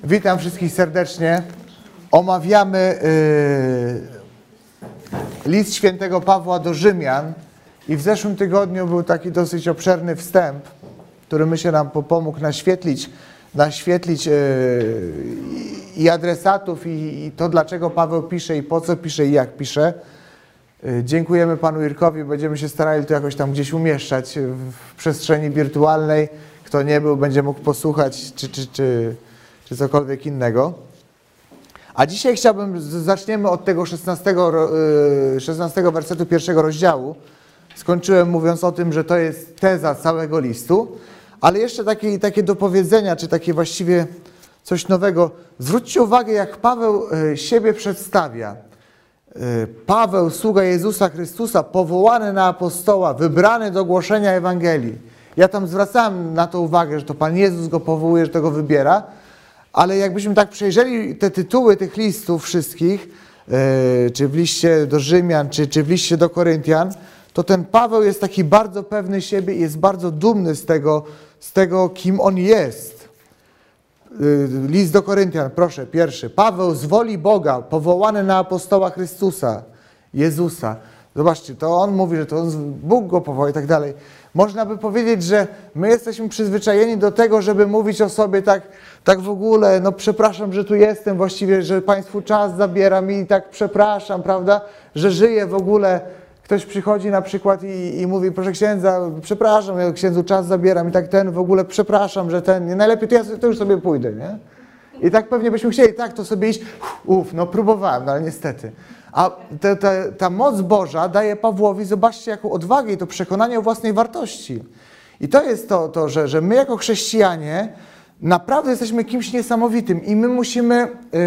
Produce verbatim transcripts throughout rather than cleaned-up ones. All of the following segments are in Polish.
Witam wszystkich serdecznie. Omawiamy yy, list świętego Pawła do Rzymian i w zeszłym tygodniu był taki dosyć obszerny wstęp, który myślę nam pomógł naświetlić, naświetlić yy, i adresatów i, i to, dlaczego Paweł pisze i po co pisze i jak pisze. Yy, dziękujemy Panu Irkowi, będziemy się starali to jakoś tam gdzieś umieszczać w przestrzeni wirtualnej. Kto nie był, będzie mógł posłuchać czy, czy, czy, czy cokolwiek innego. A dzisiaj chciałbym, zaczniemy od tego szesnastego, szesnastego wersetu pierwszego rozdziału. Skończyłem mówiąc o tym, że to jest teza całego listu, ale jeszcze takie, takie dopowiedzenia, czy takie właściwie coś nowego. Zwróćcie uwagę, jak Paweł siebie przedstawia. Paweł, sługa Jezusa Chrystusa, powołany na apostoła, wybrany do głoszenia Ewangelii. Ja tam zwracałem na to uwagę, że to Pan Jezus go powołuje, że to go wybiera, ale jakbyśmy tak przejrzeli te tytuły tych listów wszystkich, yy, czy w liście do Rzymian, czy, czy w liście do Koryntian, to ten Paweł jest taki bardzo pewny siebie i jest bardzo dumny z tego, z tego kim on jest. Yy, list do Koryntian, proszę, pierwszy. Paweł z woli Boga, powołany na apostoła Chrystusa, Jezusa. Zobaczcie, to on mówi, że to on, Bóg go powołał i tak dalej. Można by powiedzieć, że my jesteśmy przyzwyczajeni do tego, żeby mówić o sobie tak, tak w ogóle, no przepraszam, że tu jestem, właściwie, że Państwu czas zabieram i tak przepraszam, prawda, że żyję w ogóle. Ktoś przychodzi na przykład i, i mówi, proszę księdza, przepraszam, ja księdzu czas zabieram i tak ten w ogóle przepraszam, że ten, nie, najlepiej to ja to już sobie pójdę, nie? I tak pewnie byśmy chcieli, tak, to sobie iść, uff, no próbowałem, no ale niestety. A te, te, ta moc Boża daje Pawłowi, zobaczcie, jaką odwagę i to przekonanie o własnej wartości. I to jest to, to że, że my jako chrześcijanie naprawdę jesteśmy kimś niesamowitym i my musimy,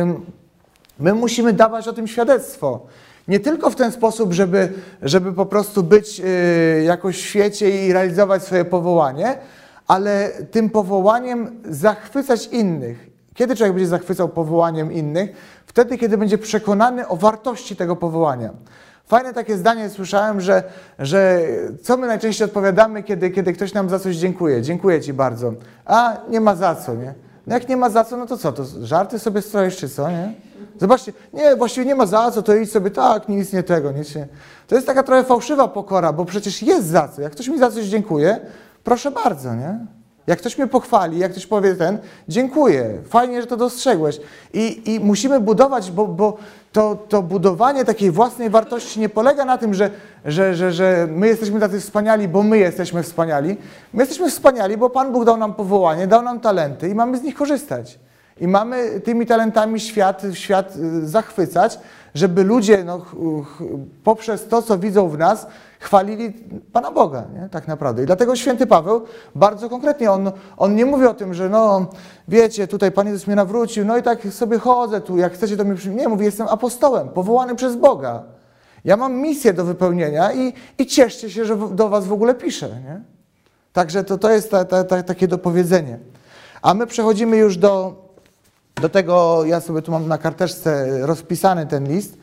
my musimy dawać o tym świadectwo. Nie tylko w ten sposób, żeby, żeby po prostu być jakoś w świecie i realizować swoje powołanie, ale tym powołaniem zachwycać innych. Kiedy człowiek będzie zachwycał powołaniem innych? Wtedy, kiedy będzie przekonany o wartości tego powołania. Fajne takie zdanie słyszałem, że, że co my najczęściej odpowiadamy, kiedy, kiedy ktoś nam za coś dziękuję. Dziękuję Ci bardzo. A nie ma za co, nie? No jak nie ma za co, no to co? To żarty sobie stroisz, czy co, nie? Zobaczcie, nie, właściwie nie ma za co, to idź sobie tak, nic nie tego, nic nie. To jest taka trochę fałszywa pokora, bo przecież jest za co. Jak ktoś mi za coś dziękuje, proszę bardzo, nie? Jak ktoś mnie pochwali, jak ktoś powie ten, dziękuję, fajnie, że to dostrzegłeś. I, i musimy budować, bo, bo to, to budowanie takiej własnej wartości nie polega na tym, że, że, że, że my jesteśmy tacy wspaniali, bo my jesteśmy wspaniali. My jesteśmy wspaniali, bo Pan Bóg dał nam powołanie, dał nam talenty i mamy z nich korzystać. I mamy tymi talentami świat, świat zachwycać, żeby ludzie no, poprzez to, co widzą w nas, chwalili Pana Boga, nie? Tak naprawdę. I dlatego święty Paweł bardzo konkretnie, on, on nie mówi o tym, że no wiecie, tutaj Pan Jezus mnie nawrócił, no i tak sobie chodzę tu, jak chcecie to mnie przyjąć. Nie, mówi, jestem apostołem, powołany przez Boga. Ja mam misję do wypełnienia i, i cieszcie się, że do was w ogóle piszę, nie? Także to, to jest ta, ta, ta, takie dopowiedzenie. A my przechodzimy już do, do tego, ja sobie tu mam na karteczce rozpisany ten list.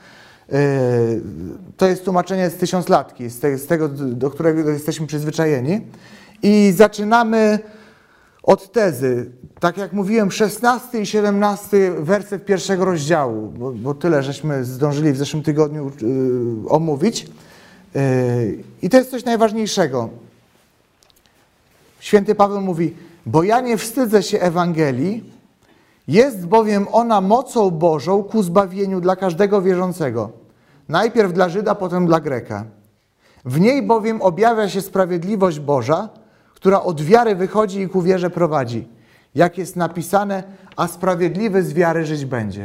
To jest tłumaczenie z tysiąclatki, z, te, z tego, do którego jesteśmy przyzwyczajeni. I zaczynamy od tezy. Tak jak mówiłem, szesnasty i siedemnasty werset pierwszego rozdziału, bo, bo tyle żeśmy zdążyli w zeszłym tygodniu yy, omówić. Yy, I to jest coś najważniejszego. Święty Paweł mówi, bo ja nie wstydzę się Ewangelii, jest bowiem ona mocą Bożą ku zbawieniu dla każdego wierzącego. Najpierw dla Żyda, potem dla Greka. W niej bowiem objawia się sprawiedliwość Boża, która od wiary wychodzi i ku wierze prowadzi. Jak jest napisane, a sprawiedliwy z wiary żyć będzie.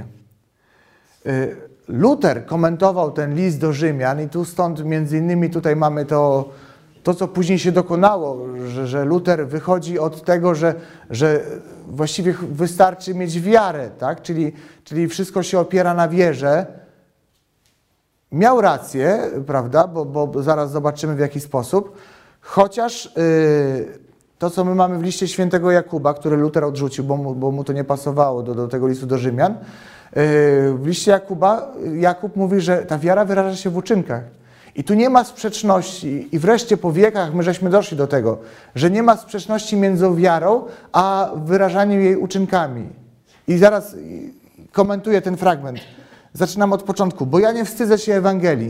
Luter komentował ten list do Rzymian i tu stąd między innymi tutaj mamy to, to co później się dokonało, że, że Luter wychodzi od tego, że, że właściwie wystarczy mieć wiarę, tak? Czyli, czyli wszystko się opiera na wierze. Miał rację, prawda, bo, bo zaraz zobaczymy w jaki sposób, chociaż yy, to, co my mamy w liście świętego Jakuba, który Luter odrzucił, bo mu, bo mu to nie pasowało do, do tego listu do Rzymian, yy, w liście Jakuba Jakub mówi, że ta wiara wyraża się w uczynkach. I tu nie ma sprzeczności. I wreszcie po wiekach my żeśmy doszli do tego, że nie ma sprzeczności między wiarą a wyrażaniem jej uczynkami. I zaraz komentuję ten fragment. Zaczynam od początku. Bo ja nie wstydzę się Ewangelii.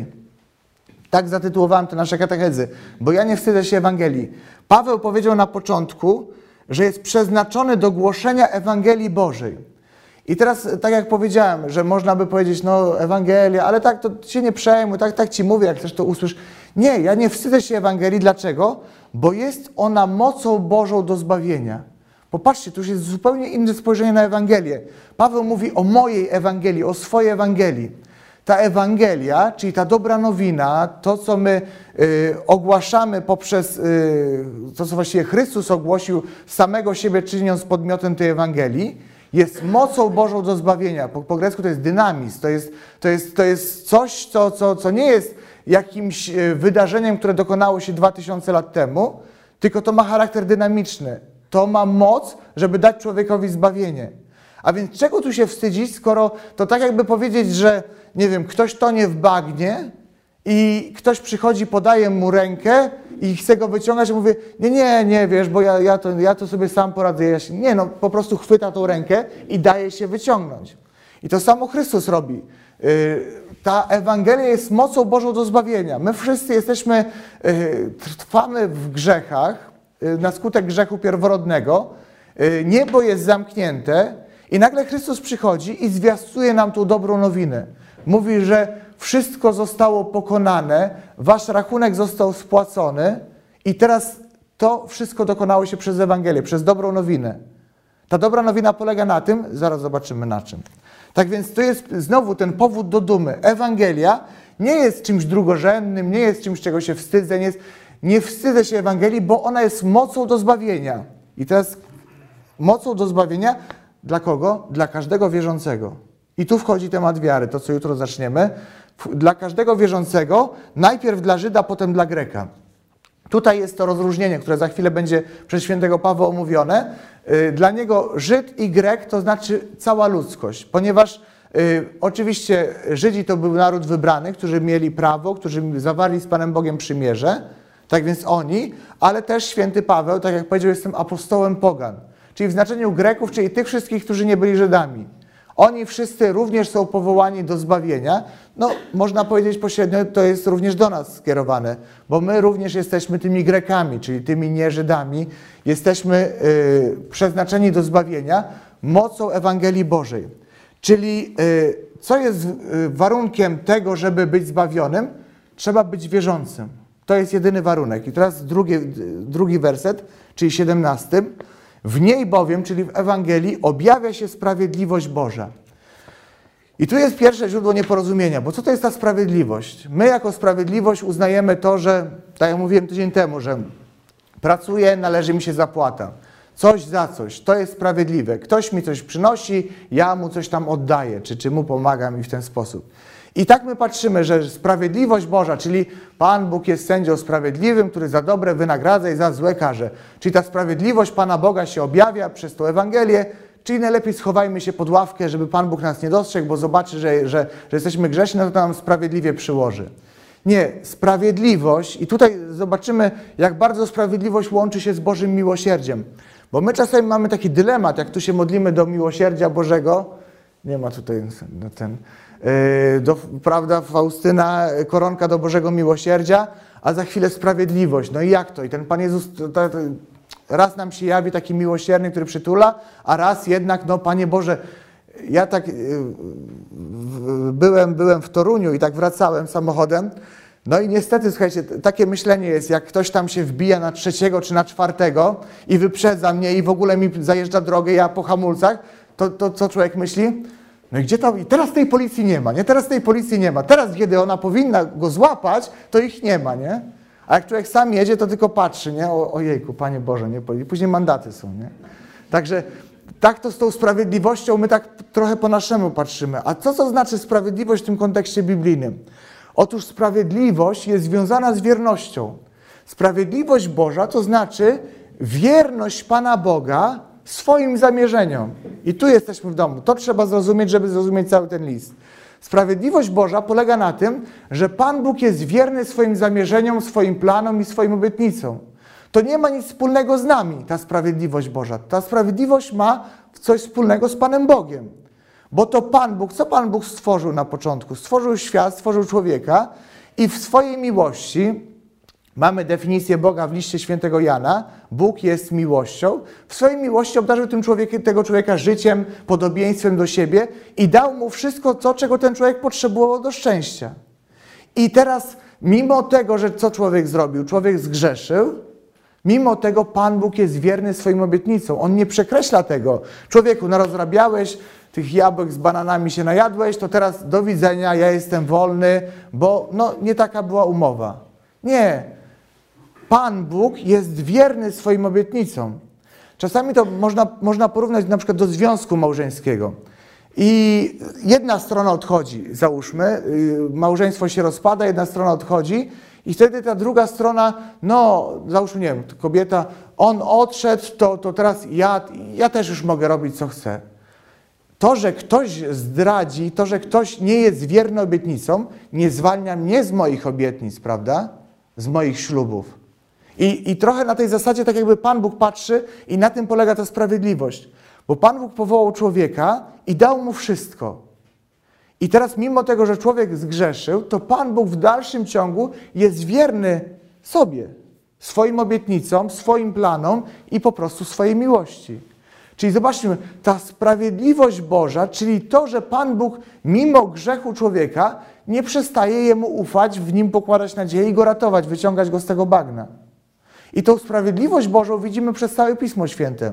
Tak zatytułowałem te nasze katechezy. Bo ja nie wstydzę się Ewangelii. Paweł powiedział na początku, że jest przeznaczony do głoszenia Ewangelii Bożej. I teraz, tak jak powiedziałem, że można by powiedzieć, no Ewangelia, ale tak, to się nie przejmuj, tak, tak ci mówię, jak chcesz to usłysz. Nie, ja nie wstydzę się Ewangelii. Dlaczego? Bo jest ona mocą Bożą do zbawienia. Popatrzcie, tu już jest zupełnie inne spojrzenie na Ewangelię. Paweł mówi o mojej Ewangelii, o swojej Ewangelii. Ta Ewangelia, czyli ta dobra nowina, to co my y, ogłaszamy poprzez y, to, co właściwie Chrystus ogłosił, samego siebie czyniąc podmiotem tej Ewangelii, jest mocą Bożą do zbawienia. Po, po grecku to jest dynamizm, to jest, to jest, to jest coś, co, co, co nie jest jakimś wydarzeniem, które dokonało się dwa tysiące lat temu, tylko to ma charakter dynamiczny. To ma moc, żeby dać człowiekowi zbawienie. A więc czego tu się wstydzić, skoro to tak jakby powiedzieć, że nie wiem, ktoś tonie w bagnie i ktoś przychodzi, podaje mu rękę i chce go wyciągać i mówi, nie, nie, nie, wiesz, bo ja, ja, to, ja to sobie sam poradzę. Ja się... Nie, no po prostu chwyta tą rękę i daje się wyciągnąć. I to samo Chrystus robi. Yy, ta Ewangelia jest mocą Bożą do zbawienia. My wszyscy jesteśmy, yy, trwamy w grzechach, yy, na skutek grzechu pierworodnego. Yy, niebo jest zamknięte i nagle Chrystus przychodzi i zwiastuje nam tą dobrą nowinę. Mówi, że wszystko zostało pokonane, wasz rachunek został spłacony i teraz to wszystko dokonało się przez Ewangelię, przez dobrą nowinę. Ta dobra nowina polega na tym, zaraz zobaczymy na czym. Tak więc to jest znowu ten powód do dumy. Ewangelia nie jest czymś drugorzędnym, nie jest czymś, czego się wstydzę, nie, jest, nie wstydzę się Ewangelii, bo ona jest mocą do zbawienia. I teraz mocą do zbawienia dla kogo? Dla każdego wierzącego. I tu wchodzi temat wiary, to co jutro zaczniemy. Dla każdego wierzącego, najpierw dla Żyda, potem dla Greka. Tutaj jest to rozróżnienie, które za chwilę będzie przez świętego Pawła omówione. Dla niego Żyd i Grek to znaczy cała ludzkość, ponieważ y, oczywiście Żydzi to był naród wybrany, którzy mieli prawo, którzy zawarli z Panem Bogiem przymierze, tak więc oni, ale też święty Paweł, tak jak powiedział, jestem apostołem pogan, czyli w znaczeniu Greków, czyli tych wszystkich, którzy nie byli Żydami. Oni wszyscy również są powołani do zbawienia. No, można powiedzieć pośrednio, to jest również do nas skierowane, bo my również jesteśmy tymi Grekami, czyli tymi nie-Żydami. Jesteśmy y, przeznaczeni do zbawienia mocą Ewangelii Bożej. Czyli y, co jest y, warunkiem tego, żeby być zbawionym? Trzeba być wierzącym. To jest jedyny warunek. I teraz drugi, drugi werset, czyli siedemnasty. W niej bowiem, czyli w Ewangelii, objawia się sprawiedliwość Boża. I tu jest pierwsze źródło nieporozumienia, bo co to jest ta sprawiedliwość? My jako sprawiedliwość uznajemy to, że, tak jak mówiłem tydzień temu, że pracuję, należy mi się zapłata. Coś za coś, to jest sprawiedliwe. Ktoś mi coś przynosi, ja mu coś tam oddaję, czy, czy mu pomagam i w ten sposób. I tak my patrzymy, że sprawiedliwość Boża, czyli Pan Bóg jest sędzią sprawiedliwym, który za dobre wynagradza i za złe karze. Czyli ta sprawiedliwość Pana Boga się objawia przez tą Ewangelię, czyli najlepiej schowajmy się pod ławkę, żeby Pan Bóg nas nie dostrzegł, bo zobaczy, że, że, że jesteśmy grzeszni, no to nam sprawiedliwie przyłoży. Nie, sprawiedliwość, i tutaj zobaczymy, jak bardzo sprawiedliwość łączy się z Bożym miłosierdziem. Bo my czasami mamy taki dylemat, jak tu się modlimy do miłosierdzia Bożego, nie ma tutaj ten... Do, prawda, Faustyna, koronka do Bożego Miłosierdzia, a za chwilę sprawiedliwość. No i jak to? I ten Pan Jezus, to, to, to, raz nam się jawi taki miłosierny, który przytula, a raz jednak, no Panie Boże, ja tak yy, byłem, byłem w Toruniu i tak wracałem samochodem, no i niestety, słuchajcie, takie myślenie jest, jak ktoś tam się wbija na trzeciego czy na czwartego i wyprzedza mnie i w ogóle mi zajeżdża drogę, ja po hamulcach, to, to co człowiek myśli? No i gdzie to? I teraz tej policji nie ma, nie? Teraz tej policji nie ma. Teraz, kiedy ona powinna go złapać, to ich nie ma, nie? A jak człowiek sam jedzie, to tylko patrzy, nie? O, ojejku, Panie Boże, nie? I później mandaty są, nie? Także tak to z tą sprawiedliwością my tak trochę po naszemu patrzymy. A co to znaczy sprawiedliwość w tym kontekście biblijnym? Otóż sprawiedliwość jest związana z wiernością. Sprawiedliwość Boża to znaczy wierność Pana Boga swoim zamierzeniom. I tu jesteśmy w domu. To trzeba zrozumieć, żeby zrozumieć cały ten list. Sprawiedliwość Boża polega na tym, że Pan Bóg jest wierny swoim zamierzeniom, swoim planom i swoim obietnicom. to nie ma nic wspólnego z nami, ta sprawiedliwość Boża. Ta sprawiedliwość ma coś wspólnego z Panem Bogiem. Bo to Pan Bóg, co Pan Bóg stworzył na początku? Stworzył świat, stworzył człowieka i w swojej miłości, mamy definicję Boga w liście świętego Jana, Bóg jest miłością, w swojej miłości obdarzył tym człowiekiem, tego człowieka życiem, podobieństwem do siebie i dał mu wszystko to, czego ten człowiek potrzebował do szczęścia. I teraz, mimo tego, że co człowiek zrobił? Człowiek zgrzeszył, mimo tego Pan Bóg jest wierny swoim obietnicom. On nie przekreśla tego. Człowieku, no rozrabiałeś, tych jabłek z bananami się najadłeś, to teraz do widzenia, ja jestem wolny, bo no, nie taka była umowa. Nie. Pan Bóg jest wierny swoim obietnicom. Czasami to można, można porównać na przykład do związku małżeńskiego. I jedna strona odchodzi, załóżmy, małżeństwo się rozpada, jedna strona odchodzi i wtedy ta druga strona, no załóżmy, nie wiem, kobieta, on odszedł, to, to teraz ja, ja też już mogę robić co chcę. To, że ktoś zdradzi, to, że ktoś nie jest wierny obietnicom, nie zwalnia mnie z moich obietnic, prawda? Z moich ślubów. I, I trochę na tej zasadzie tak jakby Pan Bóg patrzy i na tym polega ta sprawiedliwość. Bo Pan Bóg powołał człowieka i dał mu wszystko. I teraz mimo tego, że człowiek zgrzeszył, to Pan Bóg w dalszym ciągu jest wierny sobie, swoim obietnicom, swoim planom i po prostu swojej miłości. Czyli zobaczmy, ta sprawiedliwość Boża, czyli to, że Pan Bóg mimo grzechu człowieka nie przestaje jemu ufać, w nim pokładać nadzieję i go ratować, wyciągać go z tego bagna. I tą sprawiedliwość Bożą widzimy przez całe Pismo Święte.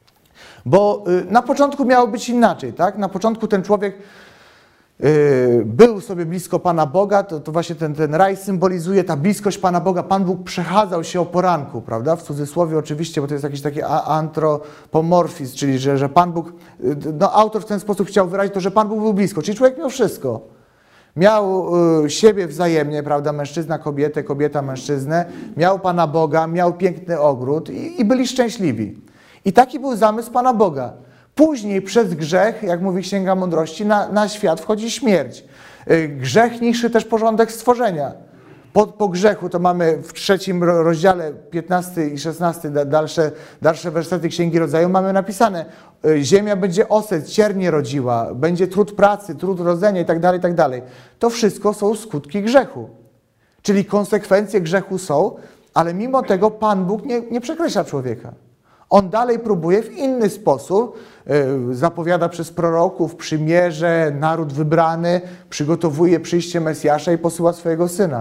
Bo y, na początku miało być inaczej, tak? Na początku ten człowiek y, był sobie blisko Pana Boga, to, to właśnie ten, ten raj symbolizuje ta bliskość Pana Boga. Pan Bóg przechadzał się o poranku, prawda? W cudzysłowie oczywiście, bo to jest jakiś taki antropomorfizm, czyli że, że Pan Bóg, y, no autor w ten sposób chciał wyrazić to, że Pan Bóg był blisko, czyli człowiek miał wszystko. Miał y, siebie wzajemnie, prawda, mężczyzna kobietę, kobieta mężczyznę, miał Pana Boga, miał piękny ogród i, i byli szczęśliwi. I taki był zamysł Pana Boga. Później przez grzech, jak mówi Księga Mądrości, na, na świat wchodzi śmierć. Y, grzech niszczy też porządek stworzenia. Po, po grzechu to mamy w trzecim rozdziale, piętnasty i szesnasty, dalsze, dalsze wersety Księgi Rodzaju, mamy napisane, y, ziemia będzie osec, ciernie rodziła, będzie trud pracy, trud rodzenia i tak dalej, i tak dalej. To wszystko są skutki grzechu. Czyli konsekwencje grzechu są, ale mimo tego Pan Bóg nie, nie przekreśla człowieka. On dalej próbuje w inny sposób, y, zapowiada przez proroków przymierze, naród wybrany, przygotowuje przyjście Mesjasza i posyła swojego Syna.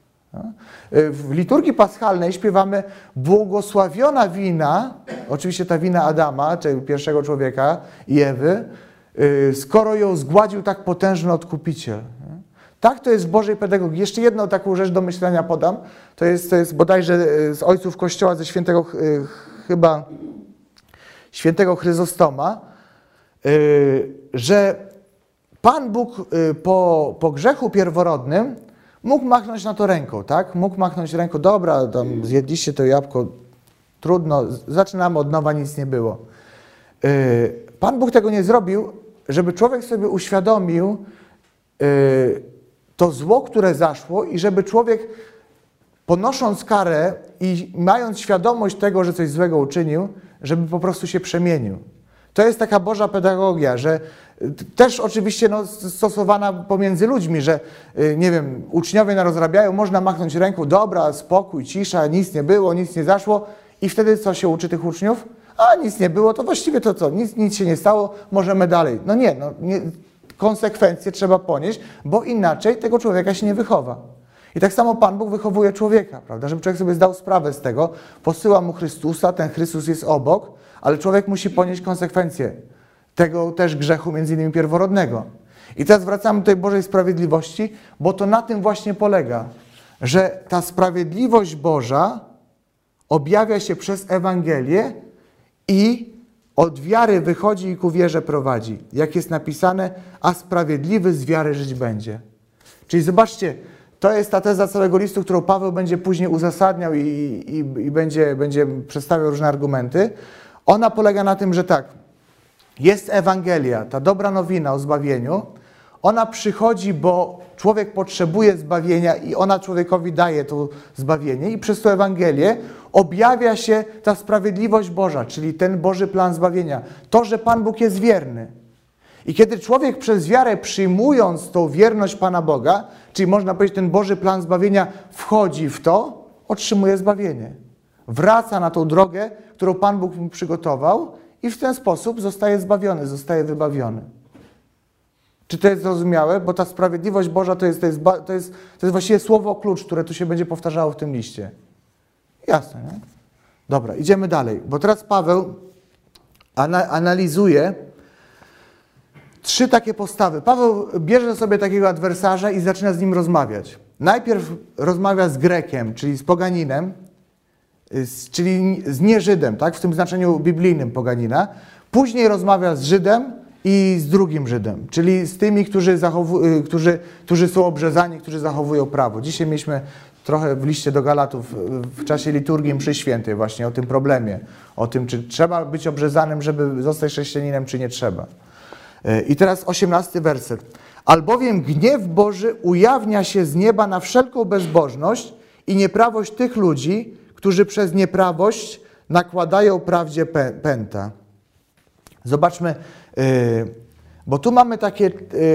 W liturgii paschalnej śpiewamy błogosławiona wina, oczywiście ta wina Adama, czyli pierwszego człowieka i Ewy, skoro ją zgładził tak potężny Odkupiciel. Tak to jest w Bożej pedagogii. Jeszcze jedną taką rzecz do myślenia podam, to jest, to jest bodajże z ojców Kościoła, ze świętego chyba świętego Chryzostoma, że Pan Bóg po, po grzechu pierworodnym mógł machnąć na to ręką, tak? Mógł machnąć ręką, dobra, tam zjedliście to jabłko, trudno, zaczynamy od nowa, nic nie było. Pan Bóg tego nie zrobił, żeby człowiek sobie uświadomił to zło, które zaszło i żeby człowiek, ponosząc karę i mając świadomość tego, że coś złego uczynił, żeby po prostu się przemienił. To jest taka Boża pedagogia, że też oczywiście no, stosowana pomiędzy ludźmi, że nie wiem, uczniowie narozrabiają, można machnąć ręką, dobra, spokój, cisza, nic nie było, nic nie zaszło i wtedy co się uczy tych uczniów? A nic nie było, to właściwie to co, nic, nic się nie stało, możemy dalej. No nie, no, nie, konsekwencje trzeba ponieść, bo inaczej tego człowieka się nie wychowa. I tak samo Pan Bóg wychowuje człowieka, prawda? Żeby człowiek sobie zdał sprawę z tego, posyła mu Chrystusa, ten Chrystus jest obok, ale człowiek musi ponieść konsekwencje tego też grzechu, między innymi pierworodnego. I teraz wracamy do tej Bożej sprawiedliwości, bo to na tym właśnie polega, że ta sprawiedliwość Boża objawia się przez Ewangelię i od wiary wychodzi i ku wierze prowadzi. Jak jest napisane, a sprawiedliwy z wiary żyć będzie. Czyli zobaczcie, to jest ta teza całego listu, którą Paweł będzie później uzasadniał i, i, i będzie, będzie przedstawiał różne argumenty. Ona polega na tym, że tak, jest Ewangelia, ta dobra nowina o zbawieniu. Ona przychodzi, bo człowiek potrzebuje zbawienia i ona człowiekowi daje to zbawienie i przez tę Ewangelię objawia się ta sprawiedliwość Boża, czyli ten Boży plan zbawienia. To, że Pan Bóg jest wierny. I kiedy człowiek przez wiarę, przyjmując tą wierność Pana Boga, czyli można powiedzieć ten Boży plan zbawienia, wchodzi w to, otrzymuje zbawienie. Wraca na tą drogę, którą Pan Bóg mu przygotował i w ten sposób zostaje zbawiony, zostaje wybawiony. Czy to jest zrozumiałe? Bo ta sprawiedliwość Boża to jest, to jest, to jest, to jest właściwie słowo klucz, które tu się będzie powtarzało w tym liście. Jasne, nie? Dobra, idziemy dalej, bo teraz Paweł ana, analizuje trzy takie postawy. Paweł bierze sobie takiego adwersarza i zaczyna z nim rozmawiać. Najpierw rozmawia z Grekiem, czyli z poganinem, z, czyli z nieżydem, tak? W tym znaczeniu biblijnym poganina. Później rozmawia z Żydem i z drugim Żydem, czyli z tymi, którzy, zachowują, którzy, którzy są obrzezani, którzy zachowują prawo. Dzisiaj mieliśmy trochę w liście do Galatów w czasie liturgii mszy świętej właśnie o tym problemie, o tym, czy trzeba być obrzezanym, żeby zostać chrześcijaninem, czy nie trzeba. I teraz osiemnasty werset. Albowiem gniew Boży ujawnia się z nieba na wszelką bezbożność i nieprawość tych ludzi, którzy przez nieprawość nakładają prawdzie pęta. Zobaczmy, bo tu mamy takie,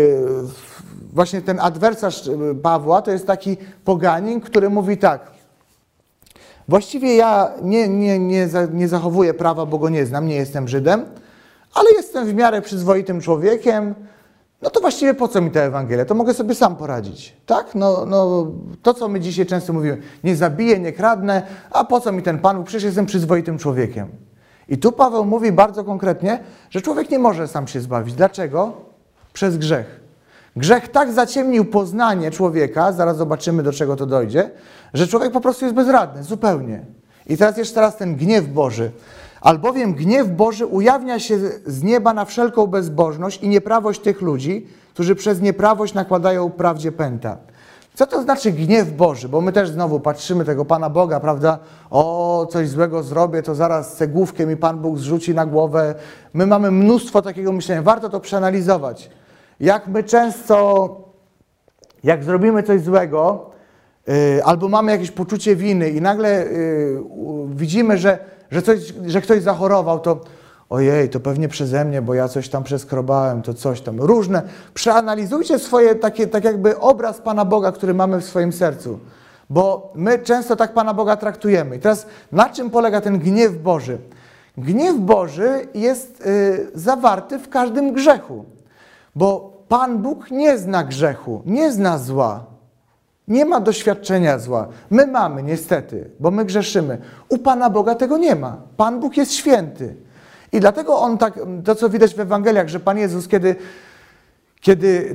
właśnie ten adwersarz Pawła, to jest taki poganin, który mówi tak, właściwie ja nie, nie, nie, nie zachowuję prawa, bo go nie znam, nie jestem Żydem, ale jestem w miarę przyzwoitym człowiekiem, no to właściwie po co mi ta Ewangelia? To mogę sobie sam poradzić, tak? No, no, to, co my dzisiaj często mówimy, nie zabiję, nie kradnę, a po co mi ten Pan Bóg? Przecież jestem przyzwoitym człowiekiem. I tu Paweł mówi bardzo konkretnie, że człowiek nie może sam się zbawić. Dlaczego? Przez grzech. Grzech tak zaciemnił poznanie człowieka, zaraz zobaczymy, do czego to dojdzie, że człowiek po prostu jest bezradny, zupełnie. I teraz jeszcze raz ten gniew Boży. Albowiem gniew Boży ujawnia się z nieba na wszelką bezbożność i nieprawość tych ludzi, którzy przez nieprawość nakładają prawdzie pęta. Co to znaczy gniew Boży? Bo my też znowu patrzymy tego Pana Boga, prawda? O, coś złego zrobię, to zaraz cegłówkę mi Pan Bóg zrzuci na głowę. My mamy mnóstwo takiego myślenia. Warto to przeanalizować. Jak my często, jak zrobimy coś złego, yy, albo mamy jakieś poczucie winy i nagle yy, widzimy, że Że, coś, że ktoś zachorował, to ojej, to pewnie przeze mnie, bo ja coś tam przeskrobałem, to coś tam. Różne. Przeanalizujcie swoje takie, tak jakby obraz Pana Boga, który mamy w swoim sercu. Bo my często tak Pana Boga traktujemy. I teraz na czym polega ten gniew Boży? Gniew Boży jest y, zawarty w każdym grzechu. Bo Pan Bóg nie zna grzechu, nie zna zła. Nie ma doświadczenia zła. My mamy niestety, bo my grzeszymy. U Pana Boga tego nie ma. Pan Bóg jest święty. I dlatego On tak, to co widać w Ewangeliach, że Pan Jezus, kiedy, kiedy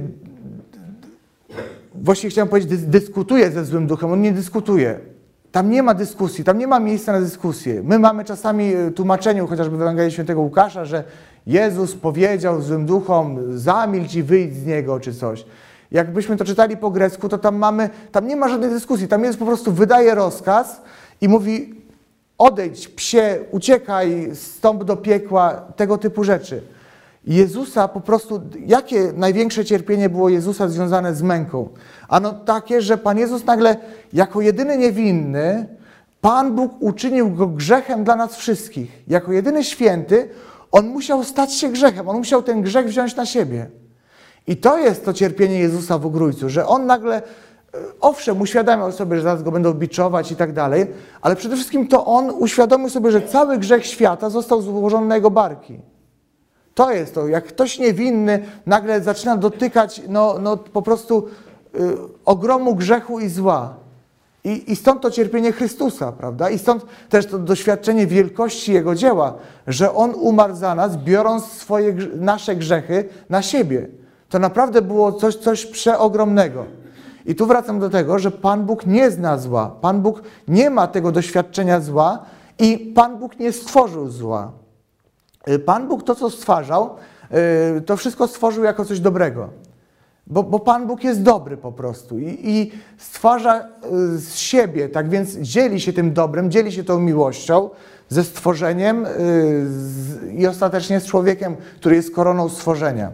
właściwie chciałem powiedzieć, dyskutuje ze złym duchem, On nie dyskutuje. Tam nie ma dyskusji, tam nie ma miejsca na dyskusję. My mamy czasami tłumaczeniu, chociażby w Ewangelii Świętego Łukasza, że Jezus powiedział złym duchom, zamilcz i wyjdź z niego, czy coś. Jakbyśmy to czytali po grecku, to tam mamy, tam nie ma żadnej dyskusji. Tam Jezus po prostu wydaje rozkaz i mówi odejdź, psie, uciekaj, stąp do piekła, tego typu rzeczy. Jezusa po prostu, jakie największe cierpienie było Jezusa związane z męką? Ano takie, że Pan Jezus nagle jako jedyny niewinny, Pan Bóg uczynił Go grzechem dla nas wszystkich. Jako jedyny święty, On musiał stać się grzechem, On musiał ten grzech wziąć na siebie. I to jest to cierpienie Jezusa w Ogrójcu, że On nagle, owszem, uświadamiał sobie, że zaraz Go będą biczować i tak dalej, ale przede wszystkim to On uświadomił sobie, że cały grzech świata został złożony na Jego barki. To jest to, jak ktoś niewinny nagle zaczyna dotykać no, no, po prostu y, ogromu grzechu i zła. I, I stąd to cierpienie Chrystusa, prawda? I stąd też to doświadczenie wielkości Jego dzieła, że On umarł za nas, biorąc swoje, nasze grzechy na siebie. To naprawdę było coś, coś przeogromnego. I tu wracam do tego, że Pan Bóg nie zna zła. Pan Bóg nie ma tego doświadczenia zła i Pan Bóg nie stworzył zła. Pan Bóg to, co stwarzał, to wszystko stworzył jako coś dobrego. Bo, bo Pan Bóg jest dobry po prostu i, i stwarza z siebie, tak więc dzieli się tym dobrem, dzieli się tą miłością ze stworzeniem z, i ostatecznie z człowiekiem, który jest koroną stworzenia.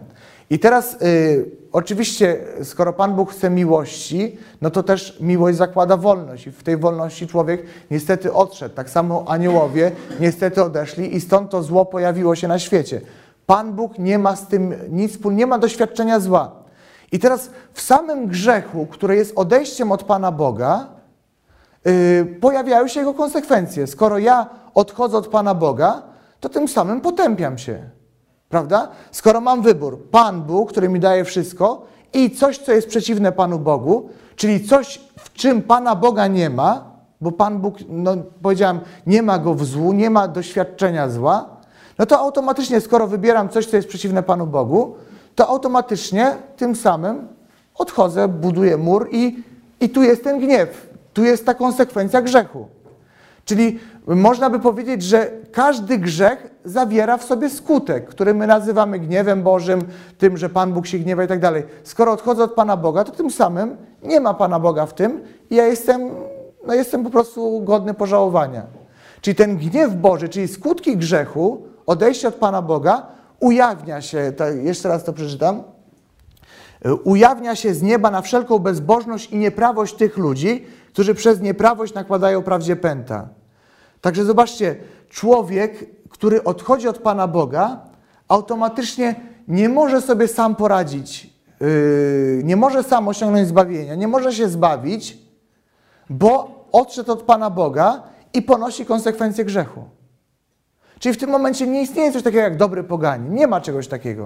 I teraz y, oczywiście, skoro Pan Bóg chce miłości, no to też miłość zakłada wolność i w tej wolności człowiek niestety odszedł. Tak samo aniołowie niestety odeszli i stąd to zło pojawiło się na świecie. Pan Bóg nie ma z tym nic wspólnego, nie ma doświadczenia zła. I teraz w samym grzechu, który jest odejściem od Pana Boga, yy, pojawiają się jego konsekwencje. Skoro ja odchodzę od Pana Boga, to tym samym potępiam się. Prawda? Skoro mam wybór, Pan Bóg, który mi daje wszystko i coś, co jest przeciwne Panu Bogu, czyli coś, w czym Pana Boga nie ma, bo Pan Bóg, no powiedziałem, nie ma go w złu, nie ma doświadczenia zła, no to automatycznie, skoro wybieram coś, co jest przeciwne Panu Bogu, to automatycznie tym samym odchodzę, buduję mur i, i tu jest ten gniew, tu jest ta konsekwencja grzechu. Czyli można by powiedzieć, że każdy grzech zawiera w sobie skutek, który my nazywamy gniewem Bożym, tym, że Pan Bóg się gniewa i tak dalej. Skoro odchodzę od Pana Boga, to tym samym nie ma Pana Boga w tym i ja jestem, no jestem po prostu godny pożałowania. Czyli ten gniew Boży, czyli skutki grzechu, odejście od Pana Boga, ujawnia się, to jeszcze raz to przeczytam, ujawnia się z nieba na wszelką bezbożność i nieprawość tych ludzi, którzy przez nieprawość nakładają prawdzie pęta. Także zobaczcie, człowiek, który odchodzi od Pana Boga, automatycznie nie może sobie sam poradzić, yy, nie może sam osiągnąć zbawienia, nie może się zbawić, bo odszedł od Pana Boga i ponosi konsekwencje grzechu. Czyli w tym momencie nie istnieje coś takiego jak dobry poganin, nie ma czegoś takiego.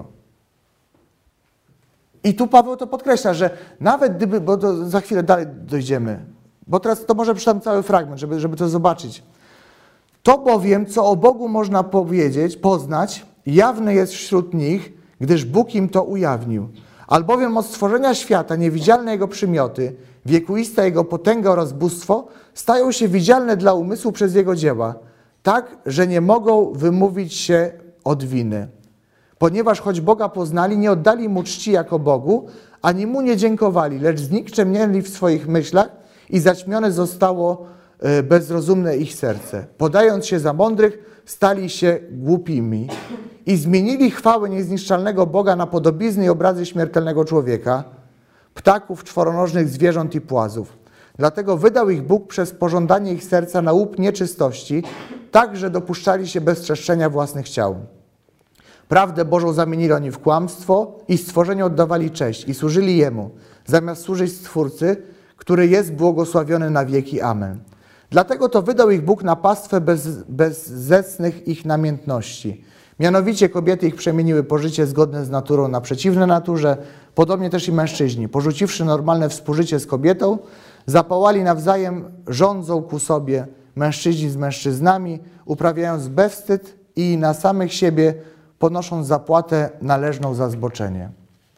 I tu Paweł to podkreśla, że nawet gdyby, bo to za chwilę dalej dojdziemy, bo teraz to może przeczytam cały fragment, żeby, żeby to zobaczyć. To bowiem, co o Bogu można powiedzieć, poznać, jawne jest wśród nich, gdyż Bóg im to ujawnił. Albowiem od stworzenia świata niewidzialne Jego przymioty, wiekuista Jego potęga oraz bóstwo stają się widzialne dla umysłu przez Jego dzieła, tak, że nie mogą wymówić się od winy. Ponieważ choć Boga poznali, nie oddali Mu czci jako Bogu, ani Mu nie dziękowali, lecz znikczemnieli w swoich myślach i zaćmione zostało bezrozumne ich serce. Podając się za mądrych, stali się głupimi i zmienili chwałę niezniszczalnego Boga na podobizny i obrazy śmiertelnego człowieka, ptaków, czworonożnych zwierząt i płazów. Dlatego wydał ich Bóg przez pożądanie ich serca na łup nieczystości, tak, że dopuszczali się bezczeszczenia własnych ciał. Prawdę Bożą zamienili oni w kłamstwo i stworzeniu oddawali cześć i służyli Jemu, zamiast służyć Stwórcy, który jest błogosławiony na wieki. Amen. Dlatego to wydał ich Bóg na pastwę bez, bezzecnych ich namiętności. Mianowicie kobiety ich przemieniły pożycie zgodne z naturą na przeciwne naturze, podobnie też i mężczyźni. Porzuciwszy normalne współżycie z kobietą, zapałali nawzajem, rządzą ku sobie mężczyźni z mężczyznami, uprawiając bezwstyd i na samych siebie ponosząc zapłatę należną za zboczenie.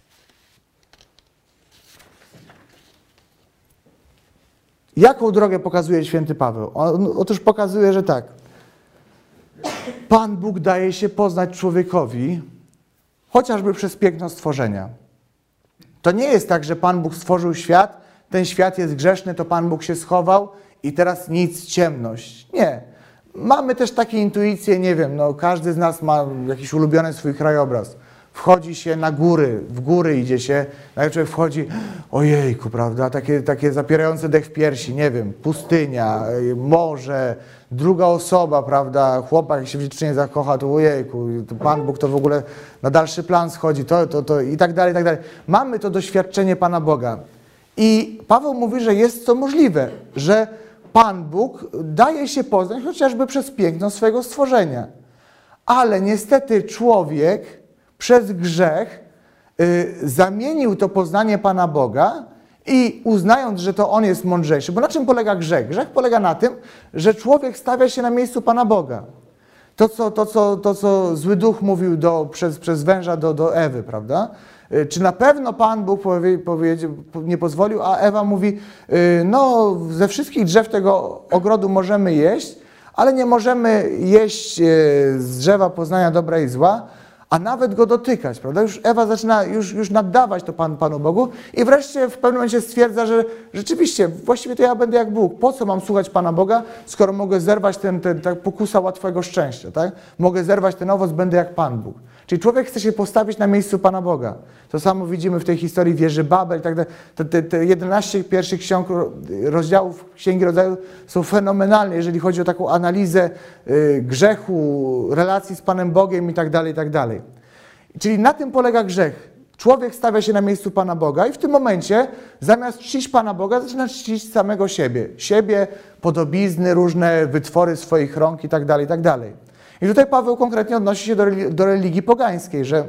Jaką drogę pokazuje święty Paweł? On, otóż pokazuje, że tak. Pan Bóg daje się poznać człowiekowi, chociażby przez piękno stworzenia. To nie jest tak, że Pan Bóg stworzył świat, ten świat jest grzeszny, to Pan Bóg się schował i teraz nic, ciemność. Nie. Mamy też takie intuicje, nie wiem, no każdy z nas ma jakiś ulubiony swój krajobraz. Wchodzi się na góry, w góry idzie się, jak człowiek wchodzi, ojejku, prawda, takie, takie zapierające dech w piersi, nie wiem, pustynia, morze, druga osoba, prawda, chłopak jak się w dziewczynie zakocha, to ojejku, to Pan Bóg to w ogóle na dalszy plan schodzi, to, to, to i tak dalej, i tak dalej. Mamy to doświadczenie Pana Boga. I Paweł mówi, że jest to możliwe, że Pan Bóg daje się poznać chociażby przez piękno swojego stworzenia. Ale niestety człowiek przez grzech y, zamienił to poznanie Pana Boga i uznając, że to On jest mądrzejszy. Bo na czym polega grzech? Grzech polega na tym, że człowiek stawia się na miejscu Pana Boga. To, co, to, co, to, co zły duch mówił do, przez, przez węża do, do Ewy, prawda? Y, czy na pewno Pan Bóg powie, powie, nie pozwolił, a Ewa mówi, y, no ze wszystkich drzew tego ogrodu możemy jeść, ale nie możemy jeść y, z drzewa poznania dobra i zła, a nawet go dotykać, prawda? Już Ewa zaczyna już, już naddawać to Pan, Panu Bogu i wreszcie w pewnym momencie stwierdza, że rzeczywiście, właściwie to ja będę jak Bóg. Po co mam słuchać Pana Boga, skoro mogę zerwać ten, ten, ten pokusa łatwego szczęścia, tak? Mogę zerwać ten owoc, będę jak Pan Bóg. Czyli człowiek chce się postawić na miejscu Pana Boga. To samo widzimy w tej historii wieży Babel i tak dalej. Te, te, te jedenaście pierwszych ksiąg, rozdziałów Księgi Rodzaju są fenomenalne, jeżeli chodzi o taką analizę y, grzechu, relacji z Panem Bogiem i tak dalej, i tak dalej. Czyli na tym polega grzech. Człowiek stawia się na miejscu Pana Boga i w tym momencie zamiast czcić Pana Boga zaczyna czcić samego siebie. Siebie, podobizny, różne wytwory swoich rąk i tak dalej, i tak dalej. I tutaj Paweł konkretnie odnosi się do, do religii pogańskiej, że,